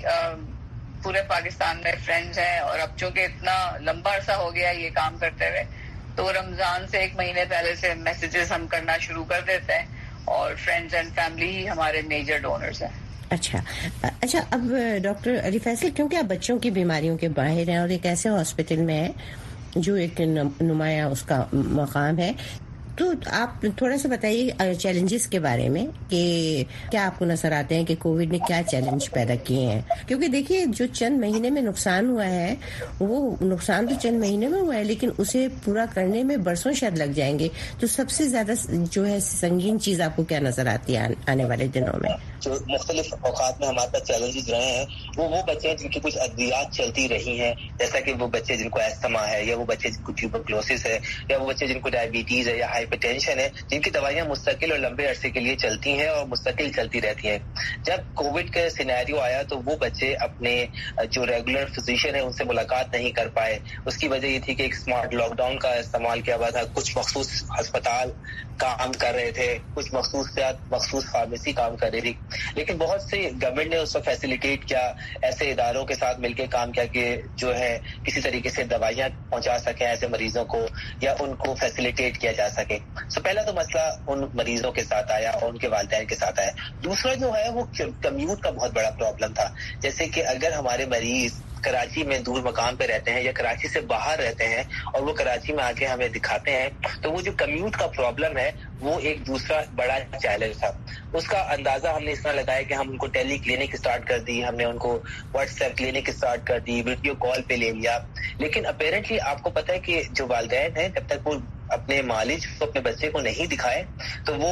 پورے پاکستان میں فرینڈز ہیں اور اب چونکہ اتنا لمبا عرصہ ہو گیا یہ کام کرتے ہوئے تو رمضان سے ایک مہینے پہلے سے میسیجز ہم کرنا شروع کر دیتے ہیں اور فرینڈز اینڈ فیملی ہی ہمارے میجر ڈونرز ہیں. اچھا اچھا اب ڈاکٹر علی فیصل, کیونکہ آپ بچوں کی بیماریوں کے باہر ہیں اور ایک ایسے ہاسپٹل میں ہے جو ایک نمایاں اس کا مقام ہے, تو آپ تھوڑا سا بتائیے چیلنجز کے بارے میں کہ کیا آپ کو نظر آتے ہیں کہ کووڈ نے کیا چیلنج پیدا کیے ہیں. کیونکہ دیکھیے جو چند مہینے میں نقصان ہوا ہے وہ نقصان تو چند مہینے میں ہوا ہے لیکن اسے پورا کرنے میں برسوں شاید لگ جائیں گے. تو سب سے زیادہ جو ہے سنگین چیز آپ کو کیا نظر آتی ہے آنے والے دنوں میں؟ جو مختلف اوقات میں ہمارے پاس چیلنجز رہے ہیں وہ وہ بچے ہیں جن کی کچھ ادویات چلتی رہی ہیں, جیسا کہ وہ بچے جن کو ایستھما ہے یا وہ بچے جن کو ٹیوبرکلوسس ہے یا وہ بچے جن کو ڈائبٹیز ہے یا ہائپر ٹینشن ہے, جن کی دوائیاں مستقل اور لمبے عرصے کے لیے چلتی ہیں اور مستقل چلتی رہتی ہیں. جب کووڈ کا سینیریو آیا تو وہ بچے اپنے جو ریگولر فزیشین ہیں ان سے ملاقات نہیں کر پائے. اس کی وجہ یہ تھی کہ ایک اسمارٹ لاک ڈاؤن کا استعمال کیا ہوا تھا, کچھ مخصوص ہسپتال کام کر رہے تھے, کچھ مخصوص مخصوص فارمیسی کام کر رہی تھی, لیکن بہت سے گورنمنٹ نے اس کو فیسیلیٹیٹ کیا, ایسے اداروں کے ساتھ مل کے کام کیا کہ جو ہے کسی طریقے سے دوائیاں پہنچا سکیں ایسے مریضوں کو یا ان کو فیسیلیٹیٹ کیا جا سکے. سو پہلا تو مسئلہ ان مریضوں کے ساتھ آیا اور ان کے والدین کے ساتھ آیا. دوسرا جو ہے وہ کمیوٹ کا بہت بڑا پرابلم تھا, جیسے کہ اگر ہمارے مریض کراچی میں دور مقام پہ رہتے ہیں یا کراچی سے باہر رہتے ہیں اور وہ کراچی میں آ کے ہمیں دکھاتے ہیں تو وہ جو کمیوٹ کا پرابلم ہے وہ ایک دوسرا بڑا چیلنج تھا. اس کا اندازہ ہم نے اس طرح لگایا کہ ہم ان کو ٹیلی کلینک اسٹارٹ کر دی, ہم نے ان کو واٹس ایپ کلینک اسٹارٹ کر دی, ویڈیو کال پہ لے لیا, لیکن اپیرنٹلی آپ کو پتہ ہے کہ جو والدین ہیں جب تک وہ اپنے مالج کو اپنے بچے کو نہیں دکھائے تو وہ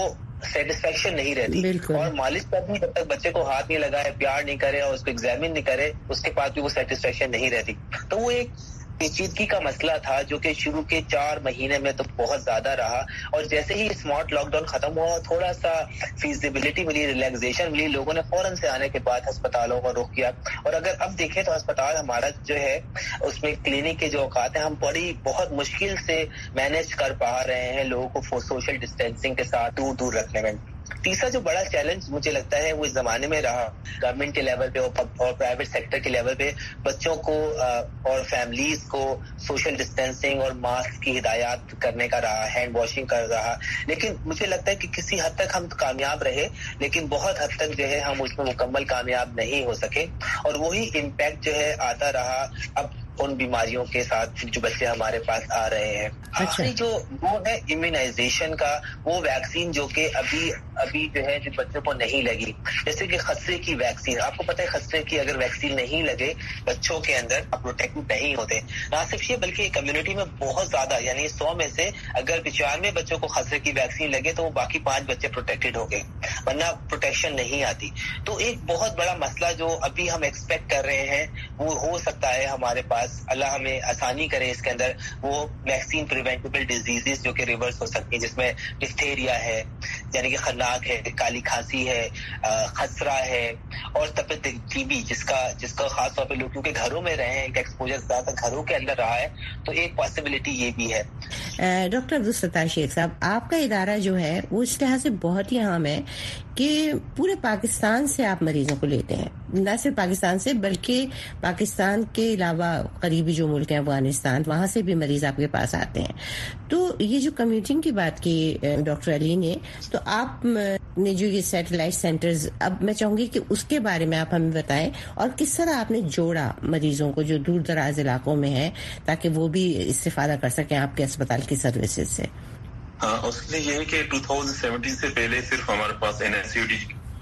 सेटिस्फेक्शन नहीं रहती, और मालिश पर भी जब तक बच्चे को हाथ नहीं लगाए, प्यार नहीं करे और उसको एग्जामिन नहीं करे, उसके बाद भी वो सेटिस्फेक्शन नहीं रहती। तो वो एक पेचीदगी का मसला था जो कि शुरू के चार महीने में तो बहुत ज्यादा रहा, और जैसे ही स्मार्ट लॉकडाउन खत्म हुआ, थोड़ा सा फीजिबिलिटी मिली, रिलैक्सेशन मिली, लोगों ने फौरन से आने के बाद अस्पतालों का रुख किया। और अगर अब देखें तो अस्पताल हमारा जो है उसमें क्लिनिक के जो औकात है हम बड़ी बहुत मुश्किल से मैनेज कर पा रहे हैं लोगों को सोशल डिस्टेंसिंग के साथ दूर दूर रखने में। तीसरा जो बड़ा चैलेंज मुझे लगता है वो इस जमाने में रहा, गवर्नमेंट के लेवल पे और प्राइवेट सेक्टर के लेवल पे बच्चों को और फैमिलीज को सोशल डिस्टेंसिंग और मास्क की हिदायत करने का रहा, हैंड वॉशिंग कर रहा। लेकिन मुझे लगता है कि किसी हद तक हम कामयाब रहे, लेकिन बहुत हद तक जो है हम उसमें मुकम्मल कामयाब नहीं हो सके, और वही इम्पैक्ट जो है आता रहा अब उन बीमारियों के साथ जो बच्चे हमारे पास आ रहे हैं। आखिरी जो वो है इम्यूनाइजेशन का, वो वैक्सीन जो कि अभी अभी जो है जो बच्चों को नहीं लगी, जैसे कि खसरे की वैक्सीन, आपको पता है खसरे की अगर वैक्सीन नहीं लगे बच्चों के अंदर प्रोटेक्ट नहीं होते। ना सिर्फ ये बल्कि कम्युनिटी में बहुत ज्यादा, यानी सौ में से अगर पिचानवे बच्चों को खसरे की वैक्सीन लगे तो वो बाकी पांच बच्चे प्रोटेक्टेड हो गए, वरना प्रोटेक्शन नहीं आती। तो एक बहुत बड़ा मसला जो अभी हम एक्सपेक्ट कर रहे हैं वो हो सकता है हमारे पास, अल्लाह हमें आसानी करे इसके अंदर, वो वैक्सीन प्रिवेंटेबल डिजीजेस जो कि रिवर्स हो सकती है, जिसमें डिफ्थेरिया है यानी कि खन्नाक है, काली खांसी है, खसरा है, और तपित टीबी जिसका जिसका खास तौर पे लोग क्योंकि घरों में रहे हैं, एक्सपोजर ज्यादा घरों के अंदर रहा है, तो एक पॉसिबिलिटी ये भी है। डॉक्टर अब्दुल सत्तार शेख साहब, आपका इदारा जो है वो इस लिहाज से बहुत ही अहम है कि पूरे पाकिस्तान से आप मरीजों को लेते हैं, न सिर्फ पाकिस्तान से बल्कि पाकिस्तान के अलावा करीबी जो मुल्क हैं अफगानिस्तान, वहां से भी मरीज आपके पास आते हैं। तो ये जो कम्यूटिंग की बात की डॉक्टर अली ने, तो आप ने जो ये सैटेलाइट सेंटर्स, अब मैं चाहूंगी कि उसके बारे में आप हमें बताएं और किस तरह आपने जोड़ा मरीजों को जो दूर दराज इलाकों में है, ताकि वो भी इस्तेफादा कर सकें आपके अस्पताल की सर्विसेज से। हाँ, उसके लिए ये है कि दो हज़ार सत्रह से पहले सिर्फ हमारे पास एनएसयूडी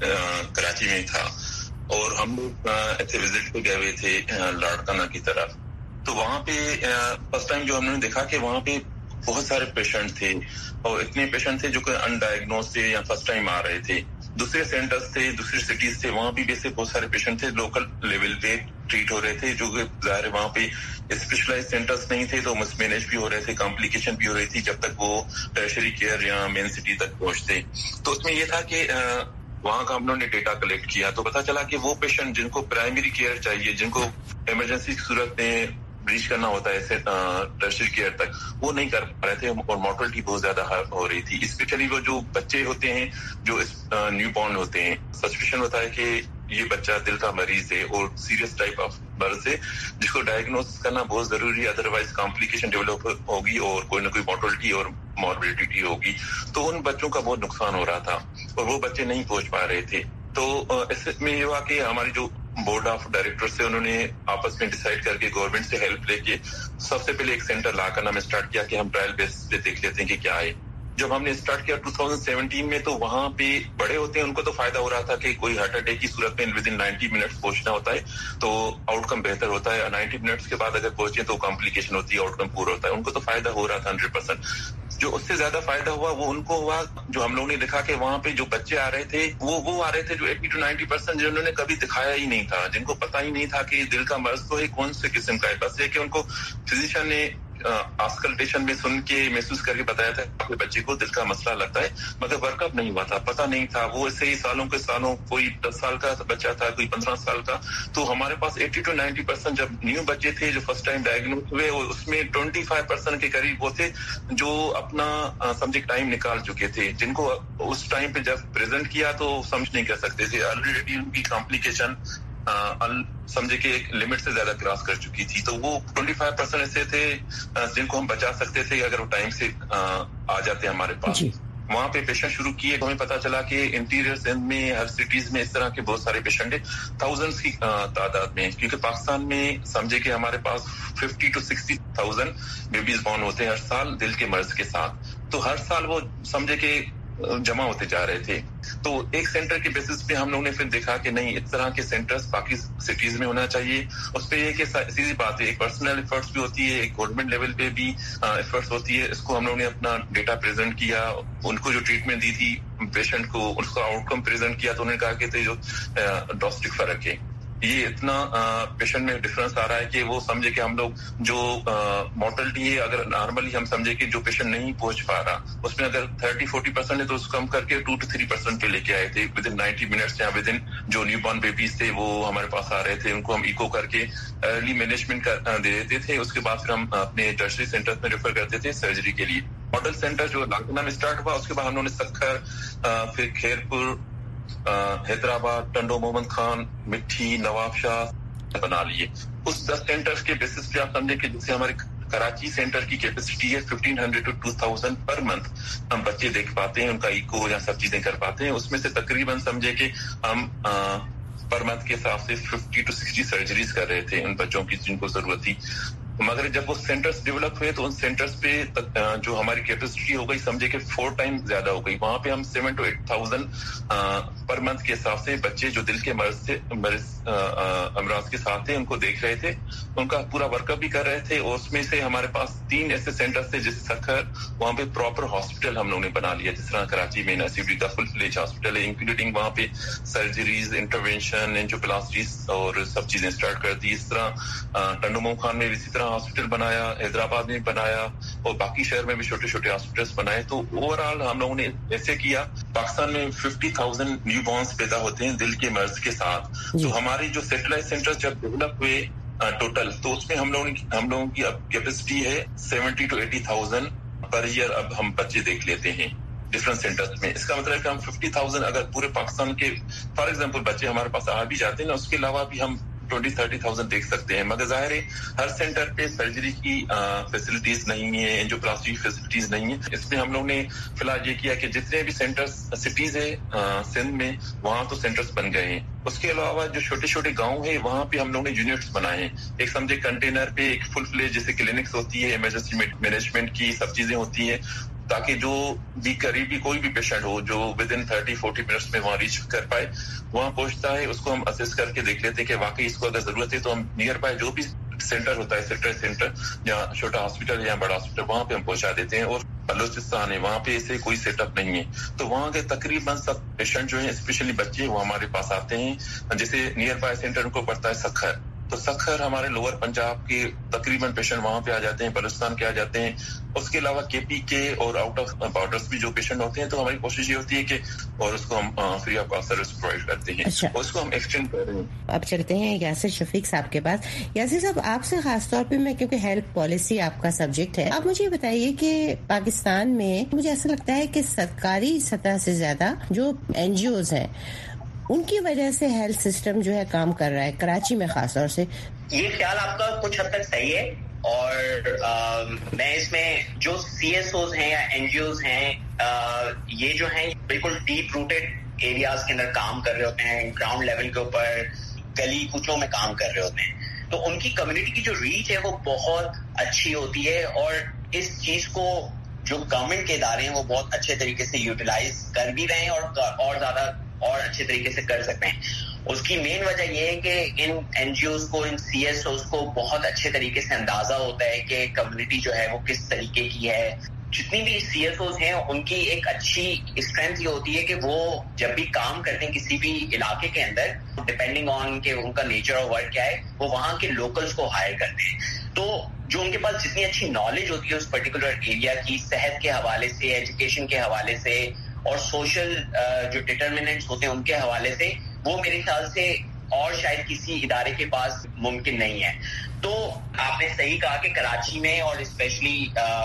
कराची में था, और हम लोग ऐसे विजिट पे गए हुए थे लाड़काना की तरफ। तो वहाँ पे फर्स्ट टाइम जो हमने देखा कि वहाँ पे बहुत सारे पेशेंट थे, और इतने पेशेंट थे जो कि अनडायग्नोज थे या फर्स्ट टाइम आ रहे थे। दूसरे सेंटर्स थे, दूसरी सिटीज थे, वहाँ भी वैसे बहुत सारे पेशेंट थे लोकल लेवल पे ट्रीट हो रहे थे, जो कि ज़ाहिर है वहाँ पे स्पेशलाइज सेंटर्स नहीं थे, तो मिसमैनेज भी हो रहे थे, कॉम्प्लिकेशन भी हो रही थी जब तक वो टर्शरी केयर या मेन सिटी तक पहुंचते। तो उसमें ये था कि वहाँ का हम लोगों ने डेटा कलेक्ट किया, तो पता चला कि वो पेशेंट जिनको प्राइमरी केयर चाहिए, जिनको इमरजेंसी की सूरत में रीच करना होता है ऐसे टर्शरी केयर तक, वो नहीं कर पा रहे थे, और मॉर्टलिटी बहुत ज्यादा हो रही थी। स्पेशली वो जो बच्चे होते हैं जो न्यू बॉर्न होते हैं, सस्पिशन होता है कि ये बच्चा दिल का मरीज है और सीरियस टाइप ऑफ मर्ज है जिसको डायग्नोस करना बहुत जरूरी है, अदरवाइज कॉम्प्लिकेशन डेवलप होगी और कोई ना कोई मॉर्टलिटी और मॉर्बिडिटी होगी। तो उन बच्चों का बहुत नुकसान हो रहा था और वो बच्चे नहीं पहुंच पा रहे थे। तो इसमें ये हुआ कि हमारी जो बोर्ड ऑफ डायरेक्टर्स से उन्होंने आपस में डिसाइड करके गवर्नमेंट से हेल्प लेके सबसे पहले एक सेंटर ला करना में स्टार्ट किया कि हम ट्रायल बेस पे देख लेते हैं कि क्या है। जब हमने स्टार्ट किया दो हज़ार सत्रह में, तो वहां पे बड़े होते हैं उनको तो फायदा हो रहा था कि कोई हार्ट अटैक की सूरत में विद इन नाइन्टी मिनट्स पहुंचना होता है तो आउटकम बेहतर होता है, नाइन्टी मिनट्स के बाद अगर पहुंचे तो कॉम्प्लिकेशन होती है, आउटकम पूरा होता है, उनको तो फायदा हो रहा था हंड्रेड परसेंट। जो उससे ज्यादा फायदा हुआ वो उनको हुआ जो हम लोगों ने देखा कि वहां पे जो बच्चे आ रहे थे वो वो आ रहे थे जो अस्सी टू नब्बे परसेंट जिन्होंने कभी दिखाया ही नहीं था, जिनको पता ही नहीं था कि दिल का मर्ज तो है कौन से किस्म का है, बस ये कि उनको फिजिशियन ने आस्कल्टेशन में सुन के महसूस करके बताया था आपके बच्चे को दिल का मसला लगता है, मगर वर्कअप नहीं हुआ था, पता नहीं था। वो ऐसे ही सालों के सालों, कोई दस साल का बच्चा था, कोई पंद्रह साल का। तो हमारे पास अस्सी टू नब्बे परसेंट जब न्यू बच्चे थे जो फर्स्ट टाइम डायग्नोज हुए, उसमें पच्चीस परसेंट के करीब वो थे जो अपना समझे टाइम निकाल चुके थे, जिनको उस टाइम पे जब प्रेजेंट किया तो समझ नहीं कर सकते थे, ऑलरेडी उनकी कॉम्प्लिकेशन समझे कि एक लिमिट से ज्यादा क्रॉस कर चुकी थी। तो वो पच्चीस परसेंट ऐसे थे जिनको हम बचा सकते थे अगर वो टाइम से आ जाते हमारे पास। वहां पे पेशेंट शुरू किए तो हमें पता चला कि इंटीरियर सिंध में हर सिटीज में इस तरह के बहुत सारे पेशेंट है, थाउजेंड्स की तादाद में, क्योंकि पाकिस्तान में समझे कि हमारे पास fifty to sixty thousand babies born होते हैं हर साल दिल के मर्ज के साथ। तो हर साल वो समझे कि जमा होते जा रहे थे। تو ایک سینٹر کے بیسس پہ ہم لوگوں نے پھر دیکھا کہ نہیں اس طرح کے سینٹرز باقی سٹیز میں ہونا چاہیے. اس پہ یہ کہ سیدھی بات ہے ایک پرسنل ایفرٹس بھی ہوتی ہے, ایک گورنمنٹ لیول پہ بھی ایفرٹس ہوتی ہے. اس کو ہم لوگوں نے اپنا ڈیٹا پریزنٹ کیا, ان کو جو ٹریٹمنٹ دی تھی پیشنٹ کو اس کا آؤٹ کم پریزنٹ کیا, تو انہوں نے کہا کہ جو ڈراسٹک فرق ہے, یہ اتنا پیشنٹ میں ڈفرنس آ رہا ہے کہ وہ سمجھے کہ ہم لوگ جو مورٹلٹی ہے اگر نارملی ہم سمجھے کہ جو پیشنٹ نہیں پہنچ پا رہا اس میں اگر تھرٹی فورٹی پرسینٹ ہے تو اس کو کم کر کے ٹو ٹو تھری پرسینٹ پہ لے کے آئے تھے ود ان نائنٹی منٹس. یا ود ان جو نیو بارن بیبیز تھے وہ ہمارے پاس آ رہے تھے, ان کو ہم ایکو کر کے ارلی مینجمنٹ دے دیتے تھے. اس کے بعد پھر ہم اپنے ٹرشری سینٹر میں ریفر کرتے تھے سرجری کے لیے. ماڈل سینٹر جو لاکھنؤ میں اسٹارٹ ہوا, اس کے بعد ہم لوگوں نے سکھر, پھر کھیرپور, حیدرآباد, ٹنڈو محمد خان, مٹھی, نواب شاہ بنا لیے. اس دس سینٹر کے بیسس پہ آپ سمجھے کہ جیسے ہمارے کراچی سینٹر کی کیپیسٹی ہے fifteen hundred to two thousand per month ہم بچے دیکھ پاتے ہیں, ان کا ایکو یا سب چیزیں کر پاتے ہیں. اس میں سے تقریباً سمجھے کہ ہم پر منتھ کے حساب سے ففٹی ٹو سکسٹی سرجریز کر رہے تھے ان بچوں کی جن کو ضرورت تھی. مگر جب وہ سینٹرز ڈیولپ ہوئے تو ان سینٹرز پہ جو ہماری کیپیسٹی ہو گئی سمجھے کہ فور ٹائم زیادہ ہو گئی. وہاں پہ ہم seven to eight thousand per month کے حساب سے بچے جو دل کے مرض سے مرض امراض کے ساتھ تھے ان کو دیکھ رہے تھے, ان کا پورا ورک اپ بھی کر رہے تھے. اور اس میں سے ہمارے پاس تین ایسے سینٹرز تھے جس سکھر, وہاں پہ پراپر ہاسپٹل ہم لوگوں نے بنا لیا, جس طرح کراچی میں نصیبی کا فل فلیج ہاسپٹل ہے, انکلوڈنگ وہاں پہ سرجریز, انٹروینشن, اینجیوپلاسٹیز اور سب چیزیں اسٹارٹ کر دی. اس طرح ٹنڈو محمد خان میں اسی طرح ہاسپٹل بنایا, حیدرآباد میں بنایا, اور باقی شہر میں بھی چھوٹے چھوٹے ہاسپٹلس بنائے. تو اوور آل ہم لوگوں نے ایسے کیا. پاکستان میں ففٹی تھاؤزینڈ نیو بارنس پیدا ہوتے ہیں دل کے مرض کے ساتھ. تو ہماری جو سیٹلائٹ سینٹر جب ڈیولپ ہوئے ٹوٹل, تو اس میں ہم لوگوں ہم لوگوں کی اب کیپیسٹی ہے seventy to eighty thousand per year اب ہم بچے دیکھ لیتے ہیں ڈفرنٹ سینٹرز میں. اس کا مطلب ہے کہ ہم ففٹی تھاؤزینڈ اگر پورے پاکستان کے فار ایگزامپل بچے ہمارے پاس آ بھی جاتے ہیں نا, اس کے علاوہ بھی ہم ٹوئنٹی تھرٹی تھاؤزینڈ دیکھ سکتے ہیں. مگر ظاہر ہے ہر سینٹر پہ سرجری کی فیسلٹیز نہیں ہے, اینجیوپلاسٹی فیسلٹیز نہیں ہے. اس میں ہم لوگ نے فی الحال یہ کیا کہ جتنے بھی سینٹرز سٹیز ہے سندھ میں وہاں تو سینٹرز بن گئے ہیں. اس کے علاوہ جو چھوٹے چھوٹے گاؤں ہیں وہاں پہ ہم لوگوں نے یونٹس بنائے ہیں. ایک سمجھے کنٹینر پہ ایک فل فلیج جیسے کلینکس ہوتی ہے, ایمرجنسی مینجمنٹ کی سب چیزیں ہوتی ہیں, تاکہ جو بھی قریبی کوئی بھی پیشنٹ ہو جو within thirty forty minutes میں وہاں ریچ کر پائے, وہاں پہنچتا ہے. اس کو ہم اسیس کر کے دیکھ لیتے ہیں کہ واقعی اس کو اگر ضرورت ہے تو ہم نیئر بائی جو بھی سینٹر ہوتا ہے, سیکٹر سینٹر یا چھوٹا ہاسپٹل یا بڑا ہاسپٹل, وہاں پہ ہم پہنچا دیتے ہیں. اور بلوچستان ہے وہاں پہ ایسے کوئی سیٹ اپ نہیں ہے, تو وہاں کے تقریباً سب پیشنٹ جو ہیں اسپیشلی بچے وہ ہمارے پاس آتے ہیں. جیسے نیئر بائی سینٹر کو پڑتا ہے سکھر, تو سکھر ہمارے لوور پنجاب کے تقریباً پیشنٹ وہاں پہ آ جاتے ہیں, بلوچستان کے آ جاتے ہیں. اس کے علاوہ کے پی کے اور آؤٹ آف بارڈرس بھی جو پیشنٹ ہوتے ہیں, تو ہماری کوشش یہ ہوتی ہے کہ اور اس کو ہم free of cost service provide کرتے ہیں. اچھا. اس کو ہم ایکسٹینڈ کر رہے ہیں. اب چلتے ہیں یاسر شفیق صاحب کے پاس. یاسر صاحب, آپ سے خاص طور پہ میں, کیونکہ ہیلتھ پالیسی آپ کا سبجیکٹ ہے, آپ مجھے بتائیے کہ پاکستان میں مجھے ایسا لگتا ہے کہ سرکاری سطح سے زیادہ جو این جی اوز ہیں ان کی وجہ سے ہیلتھ سسٹم جو ہے کام کر رہا ہے, کراچی میں خاص طور سے. یہ خیال آپ کا کچھ حد تک صحیح ہے, اور آ, میں اس میں جو سی ایس اوز ہیں یا این جی اوز ہیں آ, یہ جو ہیں بالکل ڈیپ روٹیڈ ایریاز کے اندر کام کر رہے ہوتے ہیں, گراؤنڈ لیول کے اوپر گلی کوچوں میں کام کر رہے ہوتے ہیں. تو ان کی کمیونٹی کی جو ریچ ہے وہ بہت اچھی ہوتی ہے, اور اس چیز کو جو گورنمنٹ کے ادارے ہیں وہ بہت اچھے طریقے سے یوٹیلائز کر بھی رہے ہیں, اور اور زیادہ اور اچھے طریقے سے کر سکتے ہیں. اس کی مین وجہ یہ ہے کہ ان این جی اوز کو, ان سی ایس اوز کو بہت اچھے طریقے سے اندازہ ہوتا ہے کہ کمیونٹی جو ہے وہ کس طریقے کی ہے. جتنی بھی سی ایس اوز ہیں ان کی ایک اچھی اسٹرینتھ یہ ہوتی ہے کہ وہ جب بھی کام کرتے ہیں کسی بھی علاقے کے اندر, ڈپینڈنگ آن کہ ان کا نیچر آف ورک کیا ہے, وہ وہاں کے لوکلز کو ہائر کرتے ہیں. تو جو ان کے پاس جتنی اچھی نالج ہوتی ہے اس پرٹیکولر ایریا کی, صحت کے حوالے سے, ایجوکیشن کے حوالے سے, اور سوشل جو ڈٹرمنٹس ہوتے ہیں ان کے حوالے سے, وہ میرے خیال سے اور شاید کسی ادارے کے پاس ممکن نہیں ہے. تو آپ نے صحیح کہا کہ کراچی میں اور اسپیشلی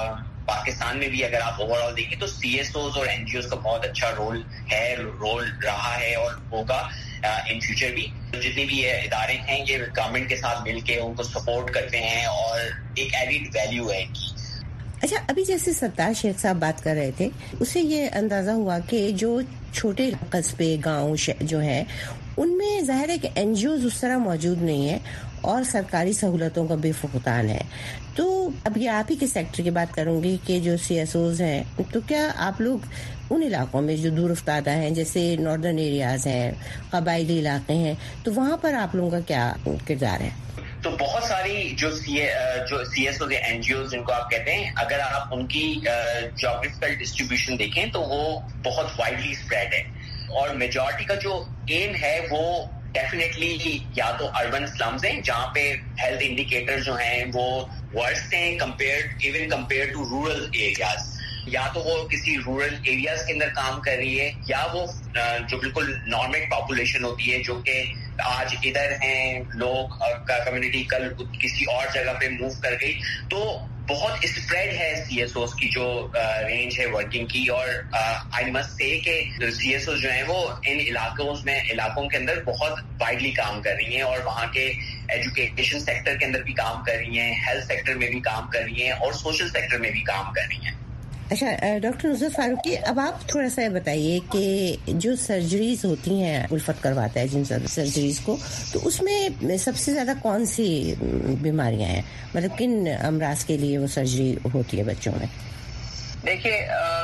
پاکستان میں بھی اگر آپ اوور آل دیکھیں تو سی ایس اوز اور این جی اوز کا بہت اچھا رول ہے, رول رہا ہے اور ہوگا ان فیوچر بھی. جتنے بھی یہ ادارے ہیں یہ گورنمنٹ کے ساتھ مل کے ان کو سپورٹ کرتے ہیں, اور ایک ایڈڈ ویلیو ہے ان کی. اچھا, ابھی جیسے ستار شیخ صاحب بات کر رہے تھے, اس سے یہ اندازہ ہوا کہ جو چھوٹے قصبے گاؤں جو ہیں ان میں ظاہر ہے کہ این جی اوز اس طرح موجود نہیں ہیں اور سرکاری سہولتوں کا بے فقدان ہے. تو اب یہ آپ ہی کے سیکٹر کی بات کروں گی کہ جو سی ایس اوز ہیں, تو کیا آپ لوگ ان علاقوں میں جو دور افتادہ ہیں جیسے ناردرن ایریاز ہیں, قبائلی علاقے ہیں, تو وہاں پر آپ لوگوں کا کیا کردار ہے؟ تو بہت ساری جو سی جو C S O N G Os جن کو آپ کہتے ہیں, اگر آپ ان کی جیوگرافیکل ڈسٹریبیوشن دیکھیں تو وہ بہت وائڈلی اسپریڈ ہے, اور میجورٹی کا جو ایم ہے وہ ڈیفینیٹلی یا تو اربن سلمز ہیں جہاں پہ ہیلتھ انڈیکیٹر جو ہیں وہ ورسٹ ہیں compare even compare to rural areas, یا تو وہ کسی رورل ایریاز کے اندر کام کر رہی ہے, یا وہ جو بالکل نارمل پاپولیشن ہوتی ہے جو کہ آج ادھر ہیں لوگ کا کمیونٹی کل کسی اور جگہ پہ موو کر گئی. تو بہت اسپریڈ ہے سی ایس اوز کی جو رینج ہے ورکنگ کی, اور آئی مسٹ سے کہ سی ایس اوز جو ہیں وہ ان علاقوں میں علاقوں کے اندر بہت وائڈلی کام کر رہی ہیں, اور وہاں کے ایجوکیشن سیکٹر کے اندر بھی کام کر رہی ہیں, ہیلتھ سیکٹر میں بھی کام کر رہی ہیں, اور سوشل سیکٹر میں بھی کام کر رہی ہیں. اچھا ڈاکٹر نصرت فاروقی, اب آپ تھوڑا سا بتائیے کہ جو سرجریز ہوتی ہیں الفت کرواتا ہے جن سرجریز کو, تو اس میں سب سے زیادہ کون سی بیماریاں ہیں, مطلب کن امراض کے لیے وہ سرجری ہوتی ہے بچوں میں؟ دیکھیے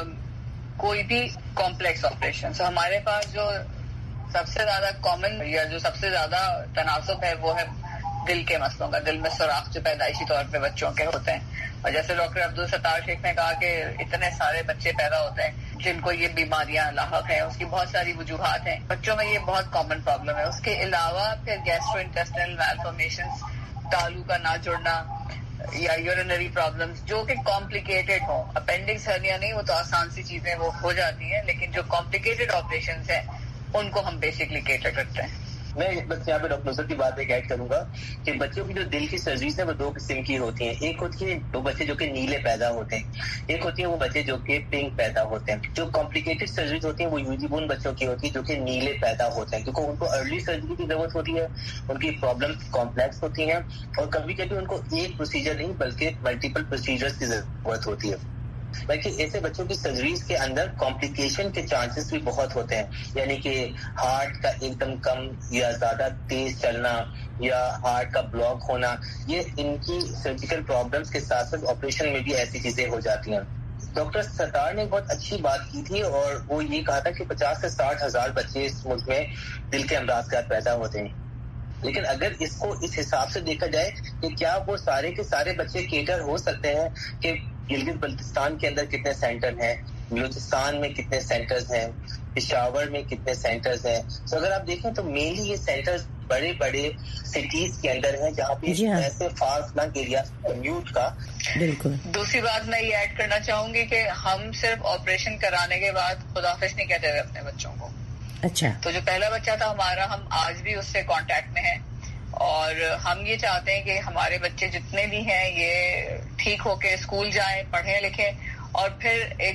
کوئی بھی کمپلیکس آپریشن, تو ہمارے پاس جو سب سے زیادہ کامن یا جو سب سے زیادہ تناسب ہے وہ ہے دل کے مسئلوں کا. دل میں سوراخ جو پیدائشی طور پہ بچوں کے ہوتے ہیں, اور جیسے ڈاکٹر عبدالستار شیخ نے کہا کہ اتنے سارے بچے پیدا ہوتے ہیں جن کو یہ بیماریاں لاحق ہیں, اس کی بہت ساری وجوہات ہیں. بچوں میں یہ بہت کامن پرابلم ہے. اس کے علاوہ پھر گیسٹرو انٹسٹینل میلفارمیشنز, تالو کا نہ جڑنا, یا یورینری پرابلمز جو کہ کمپلیکیٹڈ ہوں. اپینڈکس ہرنیا نہیں, وہ تو آسان سی چیزیں وہ ہو جاتی ہیں, لیکن جو کمپلیکیٹڈ آپریشنز ہیں ان کو ہم بیسکلی کیٹر کرتے ہیں. میں بس یہاں پہ ڈاکٹر نصرت کی بات ایک ایڈ کروں گا کہ بچوں کی جو دل کی سرجریز ہیں وہ دو قسم کی ہوتی ہیں. ایک ہوتی ہے وہ بچے جو کہ نیلے پیدا ہوتے ہیں, ایک ہوتی ہے وہ بچے جو کہ پنک پیدا ہوتے ہیں. جو کمپلیکیٹڈ سرجریز ہوتی ہیں وہ یوزلی ان بچوں کی ہوتی ہے جو کہ نیلے پیدا ہوتے ہیں, کیونکہ ان کو ارلی سرجری کی ضرورت ہوتی ہے, ان کی پرابلمس کمپلیکس ہوتی ہیں, اور کبھی کبھی ان کو ایک پروسیجر نہیں بلکہ ملٹیپل پروسیجرز کی ضرورت ہوتی ہے. بلکہ ایسے بچوں کی سرجریز کے اندر کمپلیکیشن کے چانسز بھی بہت ہوتے ہیں, یعنی کہ ہارٹ کا ایک دم کم یا زیادہ تیز چلنا, یا ہارٹ کا بلاک ہونا. یہ ان کی سرجیکل پرابلمس کے ساتھ ساتھ آپریشن میں بھی ایسی چیزیں ہو جاتی ہیں. ڈاکٹر ستار نے بہت اچھی بات کی تھی, اور وہ یہ کہا تھا کہ پچاس سے ساٹھ ہزار بچے اس ملک میں دل کے امراض کے ساتھ پیدا ہوتے ہیں. لیکن اگر اس کو اس حساب سے دیکھا جائے کہ کیا وہ سارے کے سارے بچے کیٹر ہو سکتے ہیں, کہ گلگت بلتستان کے اندر کتنے سینٹر ہیں, بلوچستان میں کتنے سینٹرز ہیں, پشاور میں کتنے سینٹرز ہیں. تو اگر آپ دیکھیں تو مینلی یہ سینٹرز بڑے بڑے سٹیز کے اندر ہیں جہاں پہ ایسے فار فلنگ ایریا کمیوٹ کا. بالکل. دوسری بات میں یہ ایڈ کرنا چاہوں گی کہ ہم صرف آپریشن کرانے کے بعد خداحافظ نہیں کہتے ہوئے اپنے بچوں کو. اچھا. تو جو پہلا بچہ تھا ہمارا, ہم آج بھی اس سے کانٹیکٹ میں ہیں, اور ہم یہ چاہتے ہیں کہ ہمارے بچے جتنے بھی ہیں یہ ٹھیک ہو کے اسکول جائیں, پڑھیں لکھیں, اور پھر ایک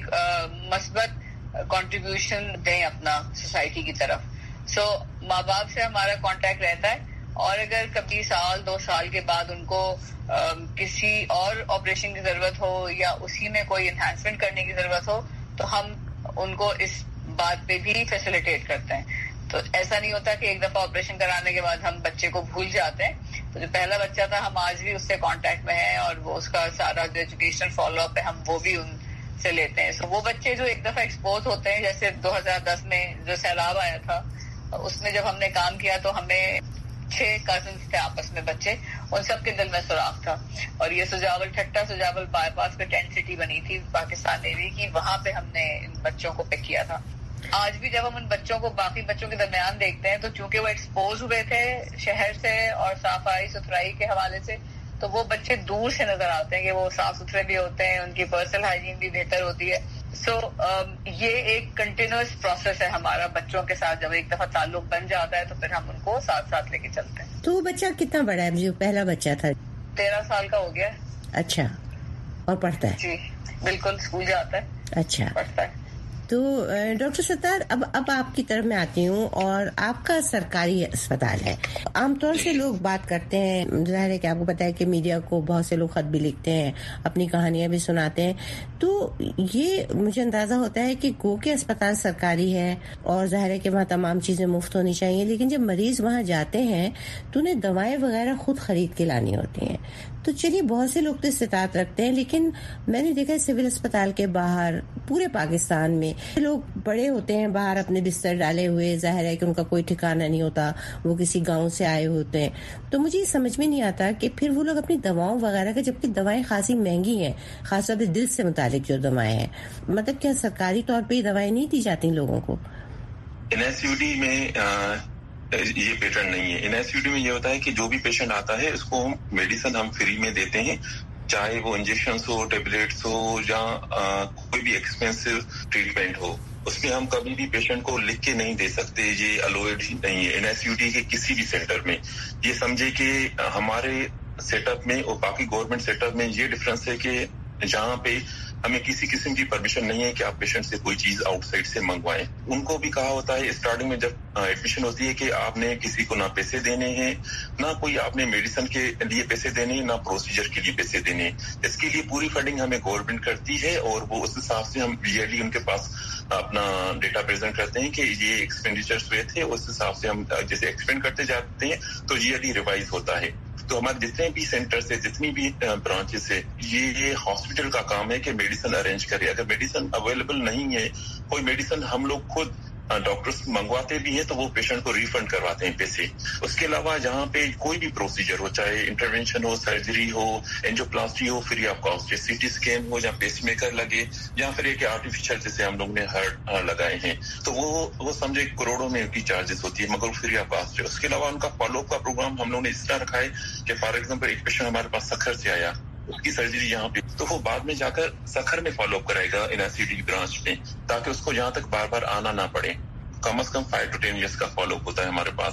مثبت کنٹریبیوشن دیں اپنا سوسائٹی کی طرف. سو ماں باپ سے ہمارا کانٹیکٹ رہتا ہے, اور اگر کبھی سال دو سال کے بعد ان کو کسی اور آپریشن کی ضرورت ہو یا اسی میں کوئی انہانسمنٹ کرنے کی ضرورت ہو تو ہم ان کو اس بات پہ بھی فیسیلیٹیٹ کرتے ہیں. تو ایسا نہیں ہوتا کہ ایک دفعہ آپریشن کرانے کے بعد ہم بچے کو بھول جاتے ہیں. تو جو پہلا بچہ تھا ہم آج بھی اس سے کانٹیکٹ میں ہیں, اور وہ اس کا سارا جو ایجوکیشنل فالو اپ ہے ہم وہ بھی ان سے لیتے ہیں. سو وہ بچے جو ایک دفعہ ایکسپوز ہوتے ہیں, جیسے دو ہزار دس میں جو سیلاب آیا تھا اس میں جب ہم نے کام کیا تو ہمیں چھ کزنس تھے آپس میں بچے, ان سب کے دل میں سوراخ تھا, اور یہ سجاول ٹھٹا سجاول بائی پاس پہ ٹینٹ سٹی بنی تھی پاکستان نیوی کی, وہاں پہ ہم نے ان بچوں کو پک کیا تھا. آج بھی جب ہم ان بچوں کو باقی بچوں کے درمیان دیکھتے ہیں تو چونکہ وہ ایکسپوز ہوئے تھے شہر سے اور صفائی ستھرائی کے حوالے سے, تو وہ بچے دور سے نظر آتے ہیں کہ وہ صاف ستھرے بھی ہوتے ہیں, ان کی پرسنل ہائیجین بھی بہتر ہوتی ہے. سو so, um, یہ ایک کنٹینیوس پروسیس ہے ہمارا بچوں کے ساتھ. جب ایک دفعہ تعلق بن جاتا ہے تو پھر ہم ان کو ساتھ ساتھ لے کے چلتے ہیں. تو وہ بچہ کتنا بڑا ہے جو پہلا بچہ تھا؟ تیرہ سال کا ہو گیا. اچھا. اور پڑھتا ہے؟ جی بالکل, اسکول جاتا ہے. اچھا. پڑھتا ہے. تو ڈاکٹر ستار اب اب آپ کی طرف میں آتی ہوں اور آپ کا سرکاری اسپتال ہے. عام طور سے لوگ بات کرتے ہیں, ظاہر ہے کہ آپ کو پتا ہے کہ میڈیا کو بہت سے لوگ خط بھی لکھتے ہیں, اپنی کہانیاں بھی سناتے ہیں, تو یہ مجھے اندازہ ہوتا ہے کہ گو کے اسپتال سرکاری ہے اور ظاہر ہے کہ وہاں تمام چیزیں مفت ہونی چاہیے, لیکن جب مریض وہاں جاتے ہیں تو انہیں دوائیں وغیرہ خود خرید کے لانی ہوتی ہیں. تو چلیے بہت سے لوگ تو استطاعت رکھتے ہیں, لیکن میں نے دیکھا سول اسپتال کے باہر پورے پاکستان میں لوگ بڑے ہوتے ہیں باہر اپنے بستر ڈالے ہوئے, ظاہر ہے کہ ان کا کوئی ٹھکانہ نہیں ہوتا, وہ کسی گاؤں سے آئے ہوتے ہیں. تو مجھے یہ سمجھ میں نہیں آتا کہ پھر وہ لوگ اپنی دواؤں وغیرہ کا, جبکہ دوائیں خاصی مہنگی ہیں, خاص طور پہ دل سے متعلق جو دوائیں ہیں, مطلب کیا سرکاری طور پہ یہ دوائیں نہیں دی جاتی لوگوں کو؟ این ایس یو ڈی میں یہ پیٹرن نہیں ہے. این ایس یو ڈی میں یہ ہوتا ہے کہ جو بھی پیشنٹ آتا ہے اس کو ہم میڈیسن ہم فری میں دیتے ہیں, چاہے وہ انجیکشنز ہو, ٹیبلیٹس ہو, یا کوئی بھی ایکسپینسو ٹریٹمنٹ ہو. اس میں ہم کبھی بھی پیشنٹ کو لکھ کے نہیں دے سکتے, یہ الویڈ ہی نہیں ہے این ایس یو ڈی کے کسی بھی سینٹر میں. یہ سمجھے کہ ہمارے سیٹ اپ میں اور باقی گورنمنٹ سیٹ اپ میں یہ ڈفرنس ہے کہ جہاں پہ ہمیں کسی قسم کی پرمیشن نہیں ہے کہ آپ پیشنٹ سے کوئی چیز آؤٹ سائڈ سے منگوائیں. ان کو بھی کہا ہوتا ہے اسٹارٹنگ میں جب ایڈمیشن ہوتی ہے کہ آپ نے کسی کو نہ پیسے دینے ہیں, نہ کوئی آپ نے میڈیسن کے لیے پیسے دینے ہیں, نہ پروسیجر کے لیے پیسے دینے ہیں. اس کے لیے پوری فنڈنگ ہمیں گورنمنٹ کرتی ہے اور وہ اس حساب سے ہم ایئرلی ان کے پاس اپنا ڈیٹا پریزنٹ کرتے ہیں کہ یہ ایکسپینڈیچرز ہوئے تھے, اس حساب سے ہم جیسے ایکسپینڈ کرتے جاتے ہیں تو ایئرلی ریوائز ہوتا ہے. تو ہمارے جتنے بھی سینٹر سے, جتنی بھی برانچز سے, یہ ہاسپٹل کا کام ہے کہ میڈیسن ارینج کرے. اگر میڈیسن اویلیبل نہیں ہے, کوئی میڈیسن ہم لوگ خود ڈاکٹرز منگواتے بھی ہیں تو وہ پیشنٹ کو ریفنڈ کرواتے ہیں پیسے. اس کے علاوہ جہاں پہ کوئی بھی پروسیجر ہو, چاہے انٹروینشن ہو, سرجری ہو, اینجیوپلاسٹی ہو, free of cost, C T scan ہو, یا پیس میکر لگے, یا پھر ایک آرٹیفیشل جیسے ہم لوگ نے ہارٹ لگائے ہیں, تو وہ وہ سمجھے کروڑوں میں کی چارجز ہوتی ہے, مگر فری آف کاسٹ ہے. اس کے علاوہ ان کا فالو اپ کا پروگرام ہم لوگ نے اس طرح رکھا ہے کہ فار ایگزامپل ایک پیشنٹ ہمارے پاس سکھر سے آیا, اس کی سرجری یہاں پہ, تو وہ بعد میں جا کر سکھر میں فالو اپ کرائے گا N S C D branch میں, تاکہ اس کو یہاں تک بار بار آنا نہ پڑے. کم از کم فائیو ٹو ٹین ایئرس کا فالو اپ ہوتا ہے ہمارے پاس.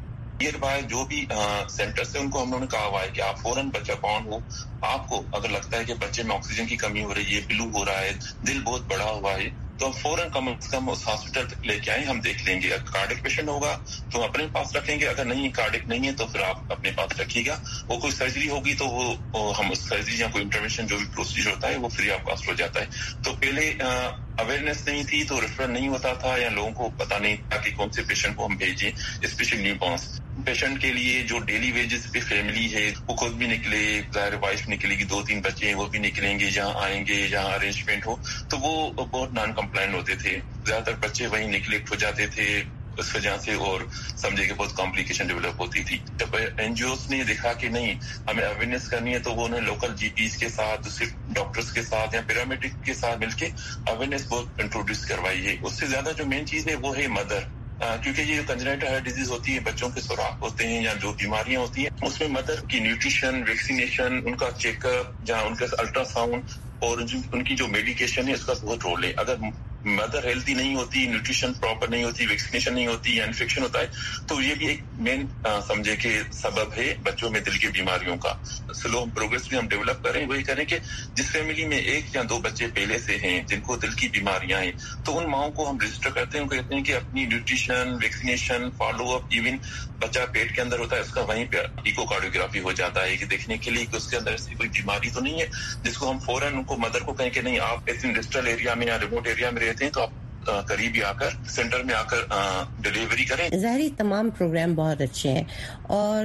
یہ بات جو بھی سینٹر سے ان کو ہم لوگوں نے کہا ہوا ہے کہ آپ فوراً بچہ کون ہو, آپ کو اگر لگتا ہے کہ بچے میں آکسیجن کی کمی ہو رہی ہے, بلو ہو رہا ہے, دل بہت بڑا ہوا ہے, تو ہم فوراً کم از کم اس ہاسپٹل تک لے کے آئیں, ہم دیکھ لیں گے. اگر کارڈک پیشنٹ ہوگا تو اپنے پاس رکھیں گے, اگر نہیں کارڈک نہیں ہے تو پھر آپ اپنے پاس رکھیے گا. وہ کوئی سرجری ہوگی تو وہ ہم اس سرجری یا کوئی انٹروینشن جو بھی پروسیجر ہوتا ہے وہ فری آف کاسٹ ہو جاتا ہے. تو پہلے اویئرنیس نہیں تھی تو ریفر نہیں ہوتا تھا, یا لوگوں کو پتا نہیں تھا کہ کون سے پیشنٹ کو ہم بھیجیں, اسپیشلی نیو بورنس پیشنٹ کے لیے جو ڈیلی ویجز پہ فیملی ہے, وہ خود بھی نکلے, ظاہر وائف نکلے گی, دو تین بچے ہیں وہ بھی نکلیں گے, جہاں آئیں گے جہاں ارینجمنٹ ہو, تو وہ بہت نان کمپلائنٹ ہوتے تھے. زیادہ تر بچے وہیں نگلیکٹ ہو جاتے تھے اس وجہ سے, اور سمجھے کہ بہت کمپلیکیشن ڈیولپ ہوتی تھی. جب این جی اوز نے دیکھا کہ نہیں ہمیں اویئرنیس کرنی ہے, تو وہ انہیں لوکل جی پیز کے ساتھ, دوسرے ڈاکٹرز کے ساتھ یا پیرامیڈک کے ساتھ مل کے اویئرنیس بہت انٹروڈیوس کروائی ہے. اس سے زیادہ جو مین چیز ہے وہ ہے مدر, کیونکہ یہ کنجنائٹل ہارٹ ڈیزیز ہوتی ہے, بچوں کے سوراخ ہوتے ہیں یا جو بیماریاں ہوتی ہیں, اس میں مدر کی نیوٹریشن, ویکسینیشن, ان کا چیک اپ, جہاں ان کا الٹرا ساؤنڈ اور ان کی جو میڈیکیشن ہے اس کا بہت رول ہے. اگر مدر ہیلتھی نہیں ہوتی, نیوٹریشن پراپر نہیں ہوتی, ویکسینیشن نہیں ہوتی یا انفیکشن ہوتا ہے, تو یہ بھی ایک مین سمجھے کہ سبب ہے بچوں میں دل کی بیماریوں کا. سلو پروگریس بھی ہم ڈیولپ کریں, وہی کریں کہ جس فیملی میں ایک یا دو بچے پہلے سے ہیں جن کو دل کی بیماریاں ہیں, تو ان ماؤں کو ہم رجسٹر کرتے ہیں, ان کو کہتے ہیں کہ اپنی nutrition, vaccination, follow up, even بچہ پیٹ کے اندر ہوتا ہے اس کا وہیں پہ ایکو کارڈیوگرافی ہو جاتا ہے کہ دیکھنے کے لیے کہ اس کے اندر ایسی کوئی بیماری تو نہیں ہے, جس کو ہم فوراً ان کو مدر کو کہیں کہ نہیں آپ ایسے ڈسٹل ایریا میں یا ریموٹ ایریا میں رہتے ہیں تو آپ قریب ہی آ کر سینٹر میں آ کر ڈیلیوری کریں. ظاہری تمام پروگرام بہت اچھے ہیں, اور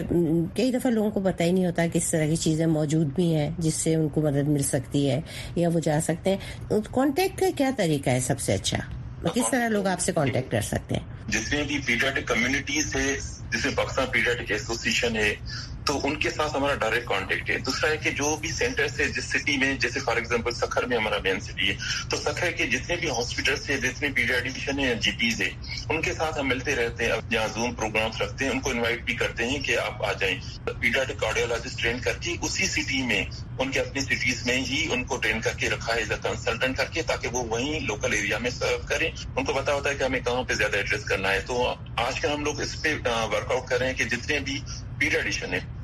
کئی دفعہ لوگوں کو پتہ ہی نہیں ہوتا کہ اس طرح کی چیزیں موجود بھی ہیں جس سے ان کو مدد مل سکتی ہے یا وہ جا سکتے ہیں. کانٹیکٹ کا کیا طریقہ ہے سب سے اچھا, کس طرح لوگ آپ سے کانٹیکٹ کر سکتے ہیں؟ جتنے بھی پیڈیاٹرک کمیونٹیز ہے, جس میں پاکستان پیڈیاٹرک ایسوسیشن ہے, تو ان کے ساتھ ہمارا ڈائریکٹ کانٹیکٹ ہے. دوسرا ہے کہ جو بھی سینٹر سے جس سٹی میں, جیسے فار ایگزامپل سکھر میں ہمارا مین سٹی ہے, تو سکھر کے جتنے بھی ہاسپٹلس ہیں, جتنے پیڈیاٹریشین ہیں, جی پیز ہے, ان کے ساتھ ہم ملتے رہتے ہیں. اب جہاں زوم پروگرامس رکھتے ہیں ان کو انوائٹ بھی کرتے ہیں کہ آپ آ جائیں. پیڈیاٹرک کارڈیولوجسٹ ٹرین کر کے اسی سٹی میں, ان کے اپنی سٹیز میں ہی ان کو ٹرین کر کے رکھا ہے ایز اے کنسلٹنٹ کر کے, تاکہ وہ وہیں لوکل ایریا میں سرو کریں. ان کو پتا ہوتا ہے کہ ہمیں کہاں پہ زیادہ ایڈریس کرنا ہے. تو آج کل ہم لوگ اس پہ ورک آؤٹ کر رہے ہیں کہ جتنے بھی پیڈیاٹریشین ہے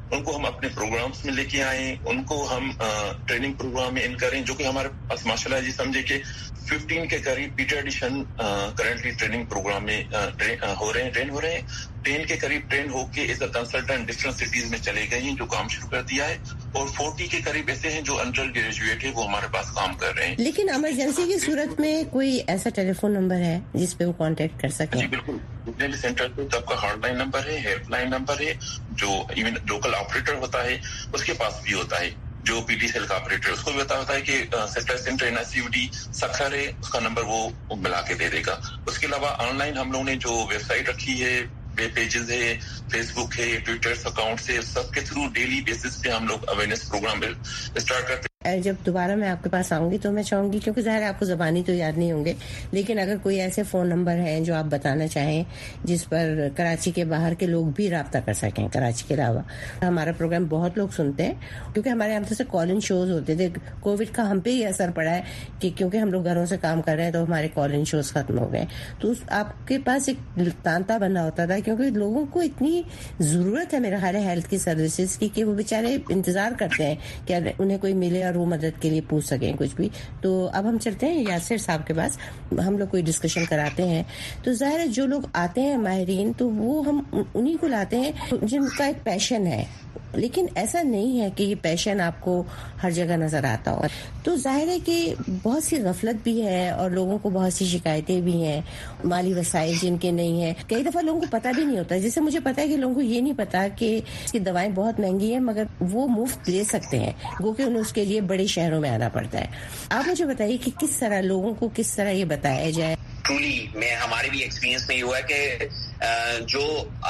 ان کو ہم اپنے پروگرامس میں لے کے آئیں, ان کو ہم ٹریننگ پروگرام میں ان کریں, جو کہ ہمارے پاس ماشاء اللہ جی سمجھے کہ ففٹین کے قریب پیڈیاٹیشین کرنٹلی ٹریننگ پروگرام میں ہو رہے ہیں ٹرین ہو رہے ہیں ٹین کے قریب ٹرین ہو کے as a consultant different cities میں چلے گئے ہیں جو کام شروع کر دیا ہے, اور فورٹی کے قریب ایسے ہیں جو انڈر گریجویٹ ہے وہ ہمارے پاس کام کر رہے ہیں. لیکن ایمرجنسی کی صورت میں کوئی ایسا ٹیلی فون نمبر ہے جس پہ وہ کانٹیکٹ کر سکیں؟ جی بالکل, جتنے بھی سینٹر پہ سب کا ہاٹ لائن نمبر ہے, ہیلپ لائن نمبر ہے, جو ایون لوکل آپریٹر ہوتا ہے اس کے پاس بھی ہوتا ہے, جو پی ٹی سیل کا آپریٹر اس کو بھی بتا ہوتا ہے کہ sector centre N S U D Sukkur ہے, اس کا نمبر وہ ملا کے دے دے گا. اس کے علاوہ آن لائن ہم لوگوں نے جو ویب سائٹ رکھی ہے, ویب پیجز ہے, فیس بک ہے, ٹویٹر اکاؤنٹس ہے, سب کے تھرو ڈیلی بیسس پہ ہم لوگ اویئرنیس پروگرام اسٹارٹ کرتے ہیں. جب دوبارہ میں آپ کے پاس آؤں گی تو میں چاہوں گی, کیونکہ ظاہر آپ کو زبانی تو یاد نہیں ہوں گے, لیکن اگر کوئی ایسے فون نمبر ہیں جو آپ بتانا چاہیں جس پر کراچی کے باہر کے لوگ بھی رابطہ کر سکیں. کراچی کے علاوہ ہمارا پروگرام بہت لوگ سنتے ہیں کیونکہ ہمارے یہاں سے کال ان شوز ہوتے تھے. کووڈ کا ہم پہ ہی اثر پڑا ہے کہ کیونکہ ہم لوگ گھروں سے کام کر رہے ہیں تو ہمارے کال ان شوز ختم ہو گئے. تو آپ کے پاس ایک تانتا بنا ہوتا تھا کیونکہ لوگوں کو اتنی ضرورت ہے میرا خیال ہے ہیلتھ کی سروسز کی کہ وہ بیچارے انتظار کرتے ہیں کہ انہیں کوئی ملے اور وہ مدد کے لیے پوچھ سکیں کچھ بھی. تو اب ہم چلتے ہیں یاسر صاحب کے پاس, ہم لوگ کوئی ڈسکشن کراتے ہیں. تو ظاہر ہے جو لوگ آتے ہیں ماہرین تو وہ ہم انہیں کو لاتے ہیں جن کا ایک پیشن ہے, لیکن ایسا نہیں ہے کہ یہ پیشن آپ کو ہر جگہ نظر آتا ہو. تو ظاہر ہے کہ بہت سی غفلت بھی ہے اور لوگوں کو بہت سی شکایتیں بھی ہیں, مالی وسائل جن کے نہیں ہیں. کئی دفعہ لوگوں کو پتہ بھی نہیں ہوتا, جیسے مجھے پتا ہے کہ لوگوں کو یہ نہیں پتا کہ اس کی دوائیں بہت مہنگی ہیں مگر وہ مفت لے سکتے ہیں, وہ کہ انہیں اس کے لیے بڑے شہروں میں آنا پڑتا ہے. آپ مجھے بتائیے کہ کس طرح لوگوں کو کس طرح یہ بتایا جائے. ٹرولی میں ہمارے بھی ایکسپیرینس میں یہ ہوا ہے کہ جو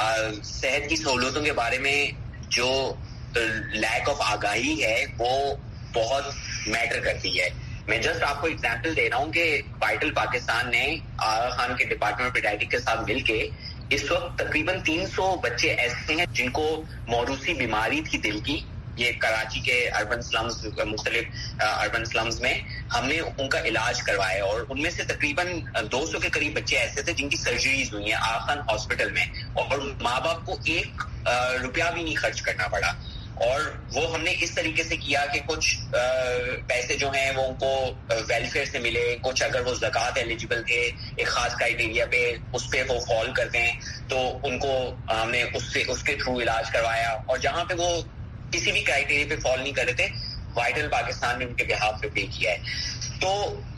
صحت کی سہولتوں کے بارے میں جو لیک آف آگاہی ہے وہ بہت میٹر کرتی ہے. میں جسٹ آپ کو اگزامپل دے رہا ہوں کہ وائٹل پاکستان نے آغا خان کے ڈپارٹمنٹ آف پیڈیاٹرک کے ساتھ مل کے اس وقت تقریباً تین سو بچے ایسے ہیں جن کو موروثی بیماری تھی دل کی. یہ کراچی کے اربن سلمز, مختلف اربن سلمز میں ہم نے ان کا علاج کروایا اور ان میں سے تقریباً دو سو کے قریب بچے ایسے تھے جن کی سرجریز ہوئی ہیں آغا خان ہاسپٹل میں, اور ماں باپ کو ایک روپیہ بھی نہیں خرچ کرنا پڑا. اور وہ ہم نے اس طریقے سے کیا کہ کچھ پیسے جو ہیں وہ ان کو ویلفیئر سے ملے, کچھ اگر وہ زکوٰۃ ایلیجیبل تھے ایک خاص کرائیٹیریا پہ اس پہ وہ فال کرتے ہیں تو ان کو ہم نے اس سے اس کے تھرو علاج کروایا. اور جہاں پہ وہ کسی بھی کرائیٹیریا پہ فال نہیں کر رہے تھے وائٹل پاکستان نے ان کے بہاف پہ پے کیا ہے. تو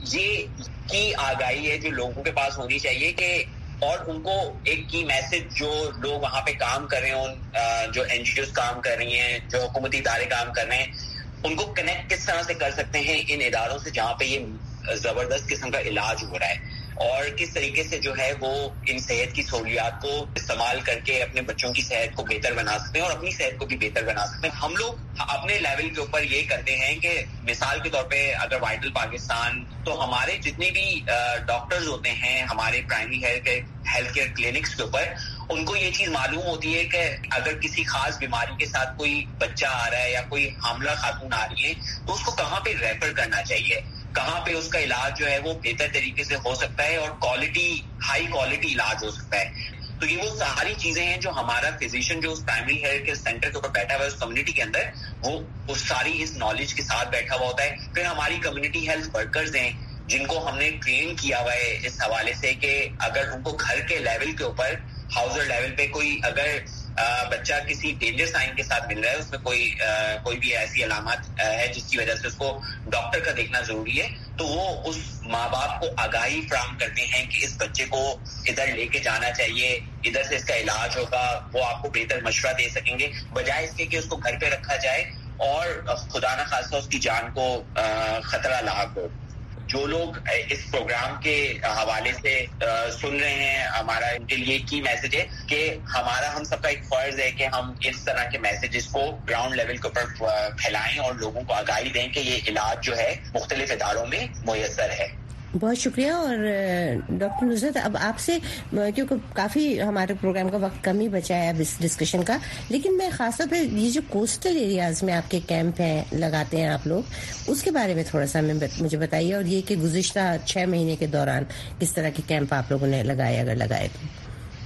یہ کی آگاہی ہے جو لوگوں کے پاس ہونی چاہیے کہ, اور ان کو ایک کی میسج جو لوگ وہاں پہ کام کر رہے ہیں, جو این جی اوز کام کر رہی ہیں, جو حکومتی ادارے کام کر رہے ہیں, ان کو کنیکٹ کس طرح سے کر سکتے ہیں ان اداروں سے جہاں پہ یہ زبردست قسم کا علاج ہو رہا ہے, اور کس طریقے سے جو ہے وہ ان صحت کی سہولیات کو استعمال کر کے اپنے بچوں کی صحت کو بہتر بنا سکتے ہیں اور اپنی صحت کو بھی بہتر بنا سکتے ہیں. ہم لوگ اپنے لیول کے اوپر یہ کرتے ہیں کہ مثال کے طور پہ اگر وائٹل پاکستان, تو ہمارے جتنے بھی ڈاکٹرز ہوتے ہیں ہمارے پرائمری ہیلتھ کیئر کلینکس کے اوپر, ان کو یہ چیز معلوم ہوتی ہے کہ اگر کسی خاص بیماری کے ساتھ کوئی بچہ آ رہا ہے یا کوئی حاملہ خاتون آ رہی ہے تو اس کو کہاں پہ ریفر کرنا چاہیے, کہاں پہ اس کا علاج جو ہے وہ بہتر طریقے سے ہو سکتا ہے اور کوالٹی ہائی کوالٹی علاج ہو سکتا ہے. تو یہ وہ ساری چیزیں ہیں جو ہمارا فزیشین جو اس پرائمری ہیلتھ کیئر سینٹر کے اوپر بیٹھا ہوا ہے اس کمیونٹی کے اندر, وہ اس ساری اس نالج کے ساتھ بیٹھا ہوا ہوتا ہے. پھر ہماری کمیونٹی ہیلتھ ورکرز ہیں جن کو ہم نے ٹرین کیا ہوا ہے اس حوالے سے کہ اگر ان کو گھر کے لیول کے اوپر ہاؤزر لیول پہ کوئی اگر بچہ کسی ڈینجر سائن کے ساتھ مل رہا ہے, اس میں کوئی کوئی بھی ایسی علامات ہے جس کی وجہ سے اس کو ڈاکٹر کا دیکھنا ضروری ہے, تو وہ اس ماں باپ کو آگاہی فراہم کرتے ہیں کہ اس بچے کو ادھر لے کے جانا چاہیے, ادھر سے اس کا علاج ہوگا, وہ آپ کو بہتر مشورہ دے سکیں گے, بجائے اس کے کہ اس کو گھر پہ رکھا جائے اور خدا نہ خواستہ اس کی جان کو خطرہ لاحق ہو. جو لوگ اس پروگرام کے حوالے سے سن رہے ہیں, ہمارا ان کے لیے کی میسج ہے کہ ہمارا ہم سب کا ایک فرض ہے کہ ہم اس طرح کے میسیجز کو گراؤنڈ لیول کے اوپر پھیلائیں اور لوگوں کو آگاہی دیں کہ یہ علاج جو ہے مختلف اداروں میں میسر ہے. بہت شکریہ. اور ڈاکٹر نصرت, اب آپ سے, کیونکہ کافی ہمارے پروگرام کا وقت کم ہی بچا ہے اب اس ڈسکشن کا, لیکن میں خاص طور پہ یہ جو کوسٹل ایریاز میں آپ کے کیمپ ہیں لگاتے ہیں آپ لوگ, اس کے بارے میں تھوڑا سا مجھے بتائیے, اور یہ کہ گزشتہ چھ مہینے کے دوران کس طرح کے کیمپ آپ لوگوں نے لگائے اگر لگائے تو.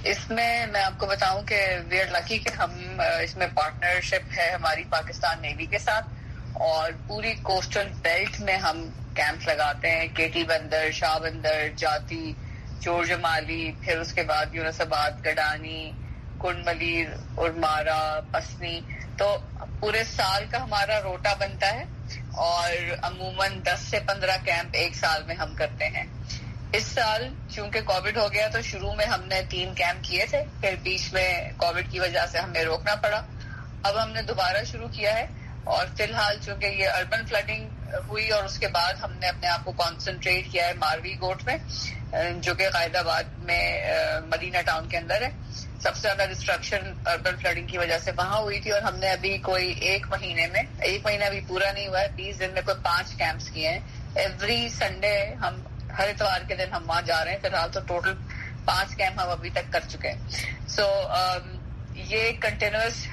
اس میں میں آپ کو بتاؤں کہ وی آر لکی کہ ہم اس میں پارٹنرشپ ہے ہماری پاکستان نیوی کے ساتھ، اور پوری کوسٹل بیلٹ میں ہم کیمپ لگاتے ہیں، کیٹی بندر، شاہ بندر، جاتی، چور جمالی، پھر اس کے بعد یونس آباد، گڈانی، کنڈ ملیر، ارمارا، پسنی. تو پورے سال کا ہمارا روٹا بنتا ہے اور عموماً دس سے پندرہ کیمپ ایک سال میں ہم کرتے ہیں. اس سال چونکہ کووڈ ہو گیا تو شروع میں ہم نے تین کیمپ کیے تھے، پھر بیچ میں کووڈ کی وجہ سے ہمیں روکنا پڑا. اب ہم نے دوبارہ شروع کیا ہے، اور فی الحال چونکہ یہ اربن فلڈنگ ہوئی اور اس کے بعد ہم نے اپنے آپ کو کانسنٹریٹ کیا ہے ماروی گوٹ میں، جو کہ قائد آباد میں مدینہ ٹاؤن کے اندر ہے. سب سے زیادہ ڈسٹرکشن اربن فلڈنگ کی وجہ سے وہاں ہوئی تھی، اور ہم نے ابھی کوئی ایک مہینے میں ایک مہینہ ابھی پورا نہیں ہوا ہے، بیس دن میں کوئی پانچ کیمپس کیے ہیں. ایوری سنڈے ہم ہر اتوار کے دن ہم وہاں جا رہے ہیں. فی الحال تو ٹوٹل پانچ کیمپ ہم ابھی تک کر چکے ہیں. سو so, یہ کنٹینیوس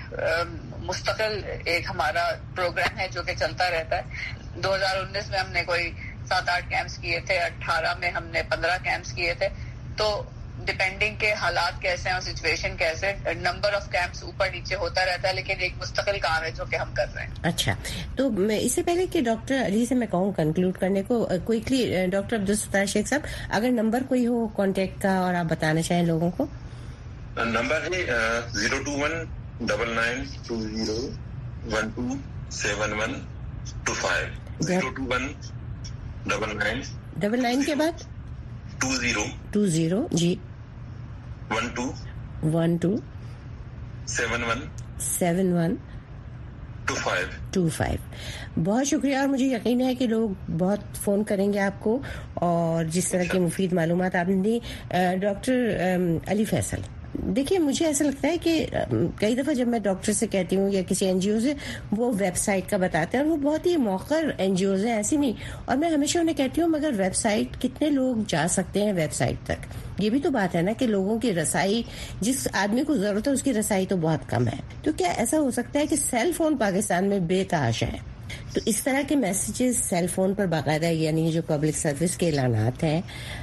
مستقل ایک ہمارا پروگرام ہے جو کہ چلتا رہتا ہے. دو ہزار انیس میں ہم نے کوئی سات آٹھ کیمپس کیے تھے، اٹھارہ میں ہم نے پندرہ کیمپس کیے تھے. تو ڈپینڈنگ کے حالات کیسے ہیں اور سچویشن کیسے، نمبر آف کیمپس اوپر نیچے ہوتا رہتا ہے، لیکن ایک مستقل کام ہے جو کہ ہم کر رہے ہیں. اچھا، تو اس سے پہلے کہ ڈاکٹر علی سے میں کہوں کنکلوڈ کرنے کو، کوئکلی ڈاکٹر عبدالستار شیخ صاحب اگر نمبر کوئی ہو کانٹیکٹ کا اور آپ بتانا چاہیں لوگوں کو. نمبر ہے zero two one double nine two zero one two seven one two five. Zero two one double nine double nine کے بعد ٹو زیرو ٹو زیرو جی one two one two seven one seven one two five two five. بہت شکریہ، اور مجھے یقین ہے کہ لوگ بہت فون کریں گے آپ کو، اور جس طرح کی مفید معلومات آپ نے دی. ڈاکٹر علی فیصل، دیکھیے مجھے ایسا لگتا ہے کہ کئی دفعہ جب میں ڈاکٹر سے کہتی ہوں یا کسی این جی او سے، وہ ویب سائٹ کا بتاتے ہیں، اور وہ بہت ہی موخر این جی اوز ہیں، ایسی نہیں. اور میں ہمیشہ انہیں کہتی ہوں مگر ویب سائٹ کتنے لوگ جا سکتے ہیں ویب سائٹ تک؟ یہ بھی تو بات ہے نا کہ لوگوں کی رسائی، جس آدمی کو ضرورت ہے اس کی رسائی تو بہت کم ہے. تو کیا ایسا ہو سکتا ہے کہ سیل فون پاکستان میں بے تحاشا ہے، تو اس طرح کے میسیجز سیل فون پر باقاعدہ، یعنی جو پبلک سروس کے اعلانات ہیں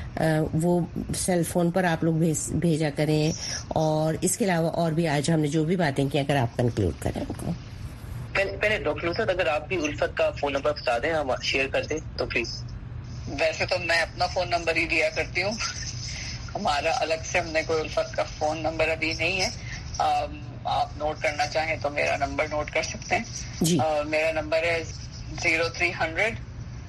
وہ سیل فون پر آپ لوگ بھیجا کریں. اور اس کے علاوہ اور بھی آج ہم نے جو بھی باتیں کی، اگر آپ کنکلوڈ کریں ان کو. پہلے ڈاکٹر نصرت اگر آپ بھی الفت کا فون نمبر بتا دیں، ہم شیئر کر دیں تو پلیز. ویسے تو میں اپنا فون نمبر ہی دیا کرتی ہوں، ہمارا الگ سے ہم نے کوئی الفت کا فون نمبر ابھی نہیں ہے. آپ نوٹ کرنا چاہیں تو میرا نمبر نوٹ کر سکتے ہیں جی. میرا نمبر ہے زیرو تھری ہنڈریڈ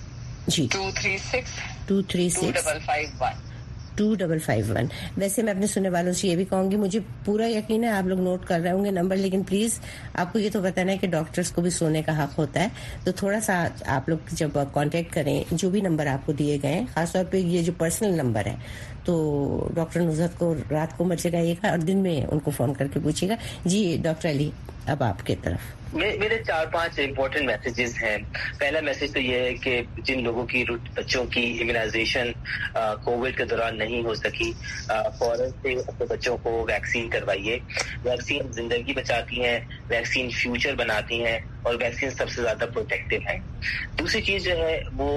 جی two three six two three two double five one two double five one. ویسے میں اپنے سننے والوں سے یہ بھی کہوں گی، مجھے پورا یقین ہے آپ لوگ نوٹ کر رہے ہوں گے نمبر، لیکن پلیز آپ کو یہ تو بتانا ہے کہ ڈاکٹرس کو بھی سونے کا حق ہوتا ہے. تو تھوڑا سا آپ لوگ جب کانٹیکٹ کریں، جو بھی نمبر آپ کو دیے گئے ہیں، خاص طور پہ یہ جو پرسنل نمبر ہے، تو ڈاکٹر نصرت کو رات کو مت جگائیے گا اور دن میں ان کو فون کر کے پوچھیے گا. جی ڈاکٹر علی، اب آپ کی طرف. میرے چار پانچ امپورٹنٹ میسیجز ہیں. پہلا میسج تو یہ ہے کہ جن لوگوں کی بچوں کی امیونائزیشن کووڈ کے دوران نہیں ہو سکی، فوراً سے اپنے بچوں کو ویکسین کروائیے. ویکسین زندگی بچاتی ہیں، ویکسین فیوچر بناتی ہیں، اور ویکسین سب سے زیادہ پروٹیکٹیو ہے. دوسری چیز جو ہے وہ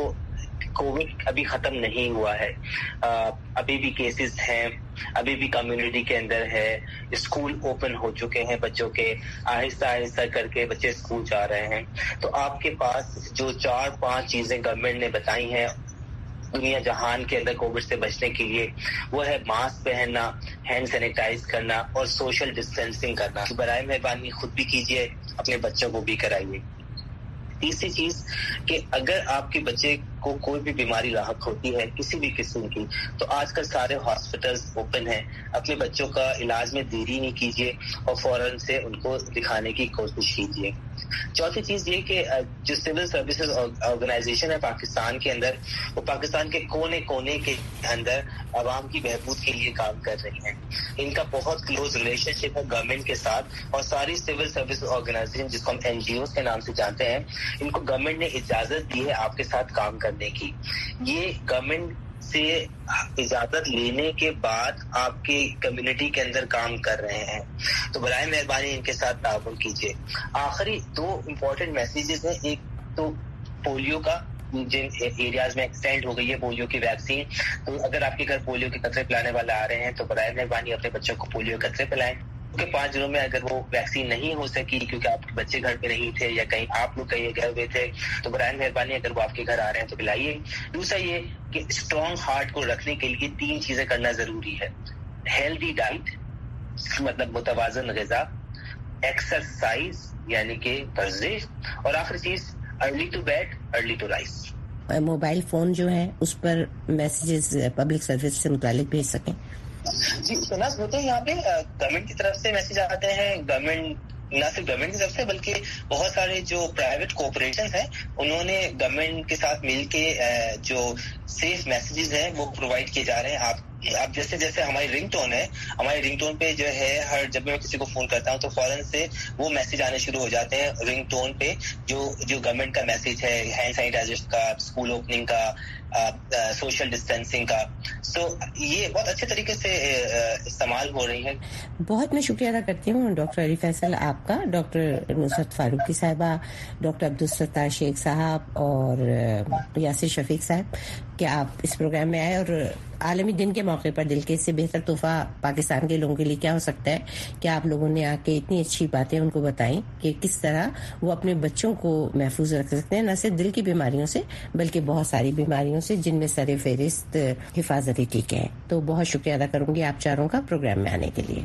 کووڈ ابھی ختم نہیں ہوا ہے، ابھی بھی کیسز ہیں، ابھی بھی کمیونٹی کے اندر ہے. اسکول اوپن ہو چکے ہیں بچوں کے، آہستہ آہستہ کر کے بچے اسکول جا رہے ہیں. تو آپ کے پاس جو چار پانچ چیزیں گورنمنٹ نے بتائی ہیں دنیا جہان کے اندر کووڈ سے بچنے کے لیے، وہ ہے ماسک پہننا، ہینڈ سینیٹائز کرنا اور سوشل ڈسٹینسنگ کرنا. برائے مہربانی خود بھی کیجیے، اپنے بچوں کو بھی کرائیے. تیسری چیز کہ اگر آپ کے بچے کو کوئی بھی بیماری لاحق ہوتی ہے کسی بھی قسم کی، تو آج کل سارے ہاسپٹلز اوپن ہیں. اپنے بچوں کا علاج میں دیری نہیں کیجیے اور فوراً سے ان کو دکھانے کی کوشش کیجیے. چوتھی چیز یہ کہ جو سول سروسز آرگنائزیشن ہے پاکستان کے اندر، وہ پاکستان کے کونے کونے کے اندر عوام کی بہبود کے لیے کام کر رہی ہیں. ان کا بہت کلوز ریلیشن شپ ہے گورنمنٹ کے ساتھ، اور ساری سول سروس آرگنائزیشن جس کو ہم این جی اوز کے نام سے جانتے ہیں، ان کو گورنمنٹ نے اجازت دی ہے آپ کے ساتھ کام کرنے کی. یہ گورنمنٹ سے اجازت لینے کے بعد آپ کی کمیونٹی کے اندر کام کر رہے ہیں، تو برائے مہربانی ان کے ساتھ تعاون کیجیے. آخری دو امپورٹنٹ میسیجز ہیں، ایک تو پولیو کا جن ایریاز میں ایکسٹینڈ ہو گئی ہے پولیو کی ویکسین، تو اگر آپ کے گھر پولیو کے قطرے پلانے والا آ رہے ہیں تو برائے مہربانی اپنے بچوں کو پولیو کے قطرے پلائیں. کیونکہ پانچ دنوں میں اگر وہ ویکسین نہیں ہو سکی کیونکہ آپ کے بچے گھر پہ نہیں تھے یا کہیں آپ لوگ کہیں گئے ہوئے تھے، تو برائے مہربانی اگر وہ آپ کے گھر آ رہے ہیں تو پلائیے. دوسرا یہ کہ اسٹرانگ ہارٹ کو رکھنے کے لیے تین چیزیں کرنا ضروری ہے: ہیلدی ڈائٹ مطلب متوازن غذا، ایکسرسائز یعنی کہ ورزش، اور آخری چیز early to bed early to rise. Mobile phone جو ہے اس پر میسیجز پبلک سروس سے متعلق بھیج سکیں؟ جی سنا ہوتے ہیں یہاں پہ گورنمنٹ کی طرف سے میسج آتے ہیں. گورنمنٹ نہ صرف گورنمنٹ کی طرف سے بلکہ بہت سارے جو پرائیویٹ کوآپریشنز ہیں انہوں نے گورنمنٹ کے ساتھ مل کے جو سیف میسیجز ہیں وہ پرووائڈ کیے جا رہے ہیں. آپ اب جیسے جیسے ہماری رنگ ٹون ہے، ہماری رنگ ٹون پہ جو ہے ہر جب میں کسی کو فون کرتا ہوں تو فوراً سے وہ میسج آنے شروع ہو جاتے ہیں رنگ ٹون پہ جو جو گورنمنٹ کا میسج ہے، ہینڈ سینیٹائزر کا، اسکول اوپننگ کا، سوشل ڈسٹینسنگ کا. سو یہ بہت اچھے طریقے سے استعمال ہو رہی ہیں. بہت میں شکریہ ادا کرتی ہوں ڈاکٹر علی فیصل آپ کا، ڈاکٹر نصرت فاروقی صاحبہ، ڈاکٹر عبدالستار شیخ صاحب اور یاسر شفیق صاحب کہ آپ اس پروگرام میں آئے. اور عالمی دن کے موقع پر دل کے اس سے بہتر تحفہ پاکستان کے لوگوں کے لیے کیا ہو سکتا ہے کہ آپ لوگوں نے آ کے اتنی اچھی باتیں ان کو بتائیں کہ کس طرح وہ اپنے بچوں کو محفوظ رکھ سکتے ہیں، نہ صرف دل کی بیماریوں سے بلکہ بہت ساری بیماریوں سے جن میں سر فہرست حفاظتی ٹیکے ہیں. تو بہت شکریہ ادا کروں گی آپ چاروں کا پروگرام میں آنے کے لیے.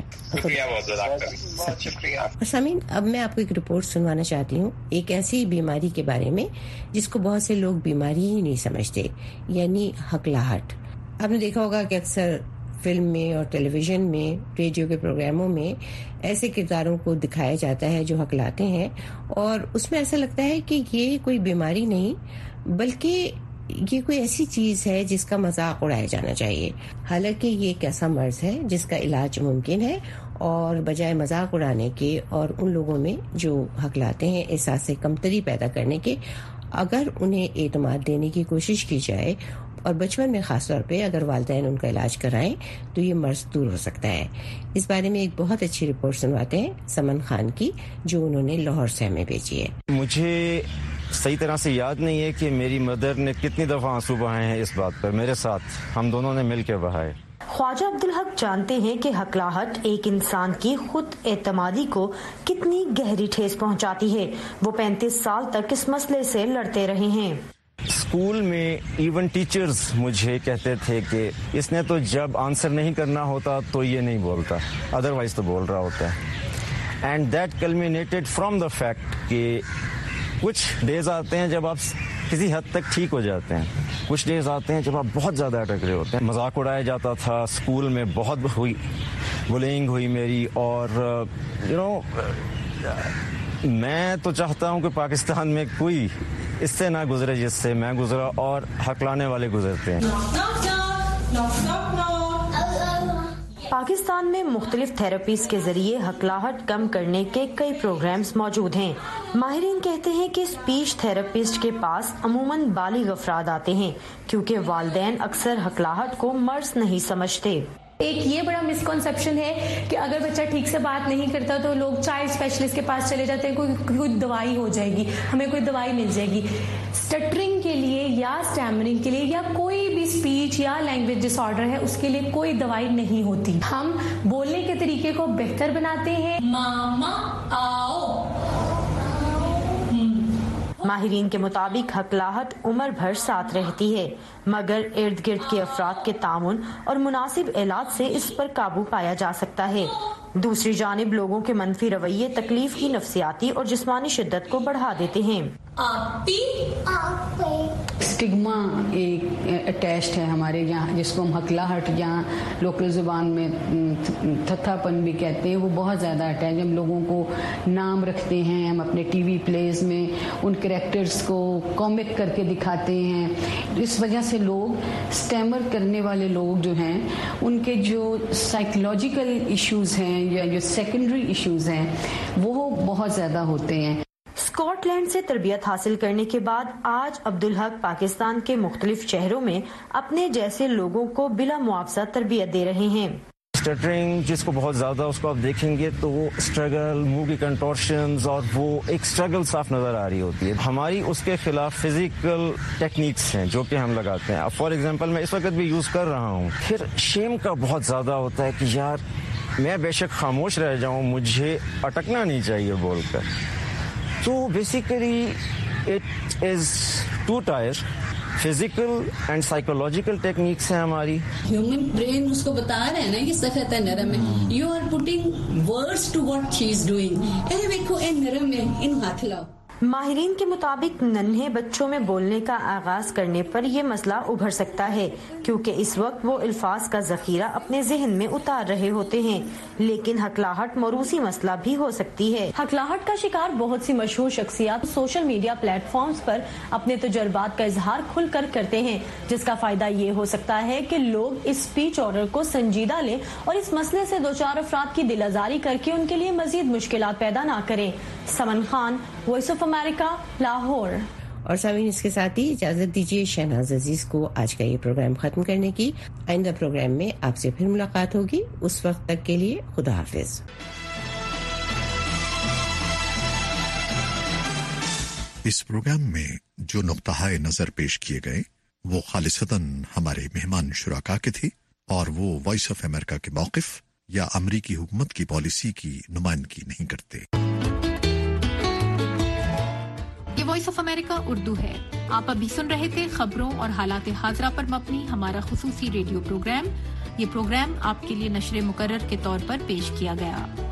بہت شکریہ. سامعین، اب میں آپ کو ایک رپورٹ سنوانا چاہتی ہوں ایک ایسی بیماری کے بارے میں جس کو بہت سے لوگ بیماری ہی نہیں سمجھتے، یعنی ہکلاہٹ. آپ نے دیکھا ہوگا کہ اکثر فلم میں اور ٹیلی ویژن میں، ریڈیو کے پروگراموں میں ایسے کرداروں کو دکھایا جاتا ہے جو ہکلاتے ہیں، اور اس میں ایسا لگتا ہے کہ یہ کوئی بیماری نہیں بلکہ یہ کوئی ایسی چیز ہے جس کا مذاق اڑایا جانا چاہیے. حالانکہ یہ ایک ایسا مرض ہے جس کا علاج ممکن ہے، اور بجائے مذاق اڑانے کے اور ان لوگوں میں جو ہکلاتے ہیں احساس کمتری پیدا کرنے کے، اگر انہیں اعتماد دینے کی کوشش کی جائے اور بچپن میں خاص طور پہ اگر والدین ان کا علاج کرائیں تو یہ مرض دور ہو سکتا ہے. اس بارے میں ایک بہت اچھی رپورٹ سنواتے ہیں سمن خان کی جو انہوں نے لاہور سے ہمیں بھیجی ہے. مجھے صحیح طرح سے یاد نہیں ہے کہ میری مدر نے کتنی دفعہ آنسو بہائے ہیں اس بات پر، میرے ساتھ ہم دونوں نے مل کے بہائے. خواجہ عبدالحق جانتے ہیں کہ ہکلاہٹ ایک انسان کی خود اعتمادی کو کتنی گہری ٹھیس پہنچاتی ہے. وہ پینتیس سال تک اس مسئلے سے لڑتے رہے ہیں. اسکول میں ایون ٹیچرز مجھے کہتے تھے کہ اس نے تو جب آنسر نہیں کرنا ہوتا تو یہ نہیں بولتا، ادروائز تو بول رہا ہوتا ہے. And that culminated from the fact کہ کچھ ڈیز آتے ہیں جب آپ کسی حد تک ٹھیک ہو جاتے ہیں، کچھ ڈیز آتے ہیں جب آپ بہت زیادہ اٹک رہے ہوتے ہیں. مذاق اڑایا جاتا تھا اسکول میں، بہت ہوئی بلینگ ہوئی میری، اور یو نو میں تو چاہتا ہوں کہ پاکستان میں کوئی اس سے نہ گزرے جس سے میں گزرا اور ہکلانے والے گزرتے ہیں. پاکستان میں مختلف تھراپیز کے ذریعے ہکلاہٹ کم کرنے کے کئی پروگرامز موجود ہیں. ماہرین کہتے ہیں کہ اسپیچ تھراپسٹ کے پاس عموماً بالغ افراد آتے ہیں کیونکہ والدین اکثر ہکلاہٹ کو مرض نہیں سمجھتے. ایک یہ بڑا مسکنسیپشن ہے کہ اگر بچہ ٹھیک سے بات نہیں کرتا تو لوگ چائلڈ اسپیشلسٹ کے پاس چلے جاتے ہیں، کوئی کوئی دوائی ہو جائے گی، ہمیں کوئی دوائی مل جائے گی. اسٹٹرنگ کے لیے یا اسٹیمرنگ کے لیے یا کوئی بھی اسپیچ یا لینگویج ڈس آرڈر ہے اس کے لیے کوئی دوائی نہیں ہوتی. ہم بولنے کے طریقے کو بہتر بناتے ہیں. ماما آؤ. ماہرین کے مطابق ہکلاہٹ عمر بھر ساتھ رہتی ہے، مگر ارد گرد کے افراد کے تعاون اور مناسب علاج سے اس پر قابو پایا جا سکتا ہے. دوسری جانب لوگوں کے منفی رویے تکلیف کی نفسیاتی اور جسمانی شدت کو بڑھا دیتے ہیں. اسٹگما ایک اٹیچڈ ہے ہمارے یہاں جس کو ہم ہکلاہٹ یا لوکل زبان میں تھتھا پن بھی کہتے ہیں، وہ بہت زیادہ اٹیچ. ہم لوگوں کو نام رکھتے ہیں، ہم اپنے ٹی وی پلیز میں ان کریکٹرز کو کامک کر کے دکھاتے ہیں. اس وجہ سے لوگ اسٹیمر کرنے والے لوگ جو ہیں ان کے جو سائیکولوجیکل ایشوز ہیں یا جو سیکنڈری ایشوز ہیں وہ بہت زیادہ ہوتے ہیں. اسکاٹ لینڈ سے تربیت حاصل کرنے کے بعد آج عبدالحق پاکستان کے مختلف شہروں میں اپنے جیسے لوگوں کو بلا معاوضہ تربیت دے رہے ہیں. اسٹٹرنگ جس کو بہت زیادہ اس کو آپ دیکھیں گے تو وہ اسٹرگل، منہ کی کنٹورشنز اور وہ ایک اسٹرگل صاف نظر آ رہی ہوتی ہے. ہماری اس کے خلاف فزیکل ٹیکنیکس ہیں جو کہ ہم لگاتے ہیں. اب فار ایگزامپل میں اس وقت بھی یوز کر رہا ہوں. پھر شیم کا بہت زیادہ ہوتا ہے کہ یار میں بے شک خاموش رہ جاؤں، مجھے اٹکنا نہیں چاہیے بول کر. تو basically it is two tier, physical and psychological techniques ہیں ہماری. ہیومن برین اس کو بتا رہے ہیں نا کہ سخت ہے، نرم ہے. You are putting words to what she is doing. اے دیکھو اے نرم ہے، ان ہاتھ لاؤ. ماہرین کے مطابق ننھے بچوں میں بولنے کا آغاز کرنے پر یہ مسئلہ ابھر سکتا ہے کیونکہ اس وقت وہ الفاظ کا ذخیرہ اپنے ذہن میں اتار رہے ہوتے ہیں، لیکن ہکلاہٹ موروثی مسئلہ بھی ہو سکتی ہے. ہکلاہٹ کا شکار بہت سی مشہور شخصیات سوشل میڈیا پلیٹ فارمز پر اپنے تجربات کا اظہار کھل کر کرتے ہیں، جس کا فائدہ یہ ہو سکتا ہے کہ لوگ اس اسپیچ آرڈر کو سنجیدہ لیں اور اس مسئلے سے دو چار افراد کی دل آزاری کر کے ان کے لیے مزید مشکلات پیدا نہ کریں. Saman Khan, voice of America, Lahore. اور سامعین اس کے ساتھ ہی اجازت دیجیے شہناز عزیز کو آج کا یہ پروگرام ختم کرنے کی. آئندہ پروگرام میں آپ سے پھر ملاقات ہوگی. اس وقت تک کے لیے خدا حافظ. اس پروگرام میں جو نقطہ نظر پیش کیے گئے وہ خالصتاً ہمارے مہمان شرکا کے تھے اور وہ وائس آف امریکہ کے موقف یا امریکی حکومت کی پالیسی کی نمائندگی نہیں کرتے. یہ وائس آف امریکہ اردو ہے. آپ ابھی سن رہے تھے خبروں اور حالات حاضرہ پر مبنی ہمارا خصوصی ریڈیو پروگرام. یہ پروگرام آپ کے لیے نشر مقرر کے طور پر پیش کیا گیا.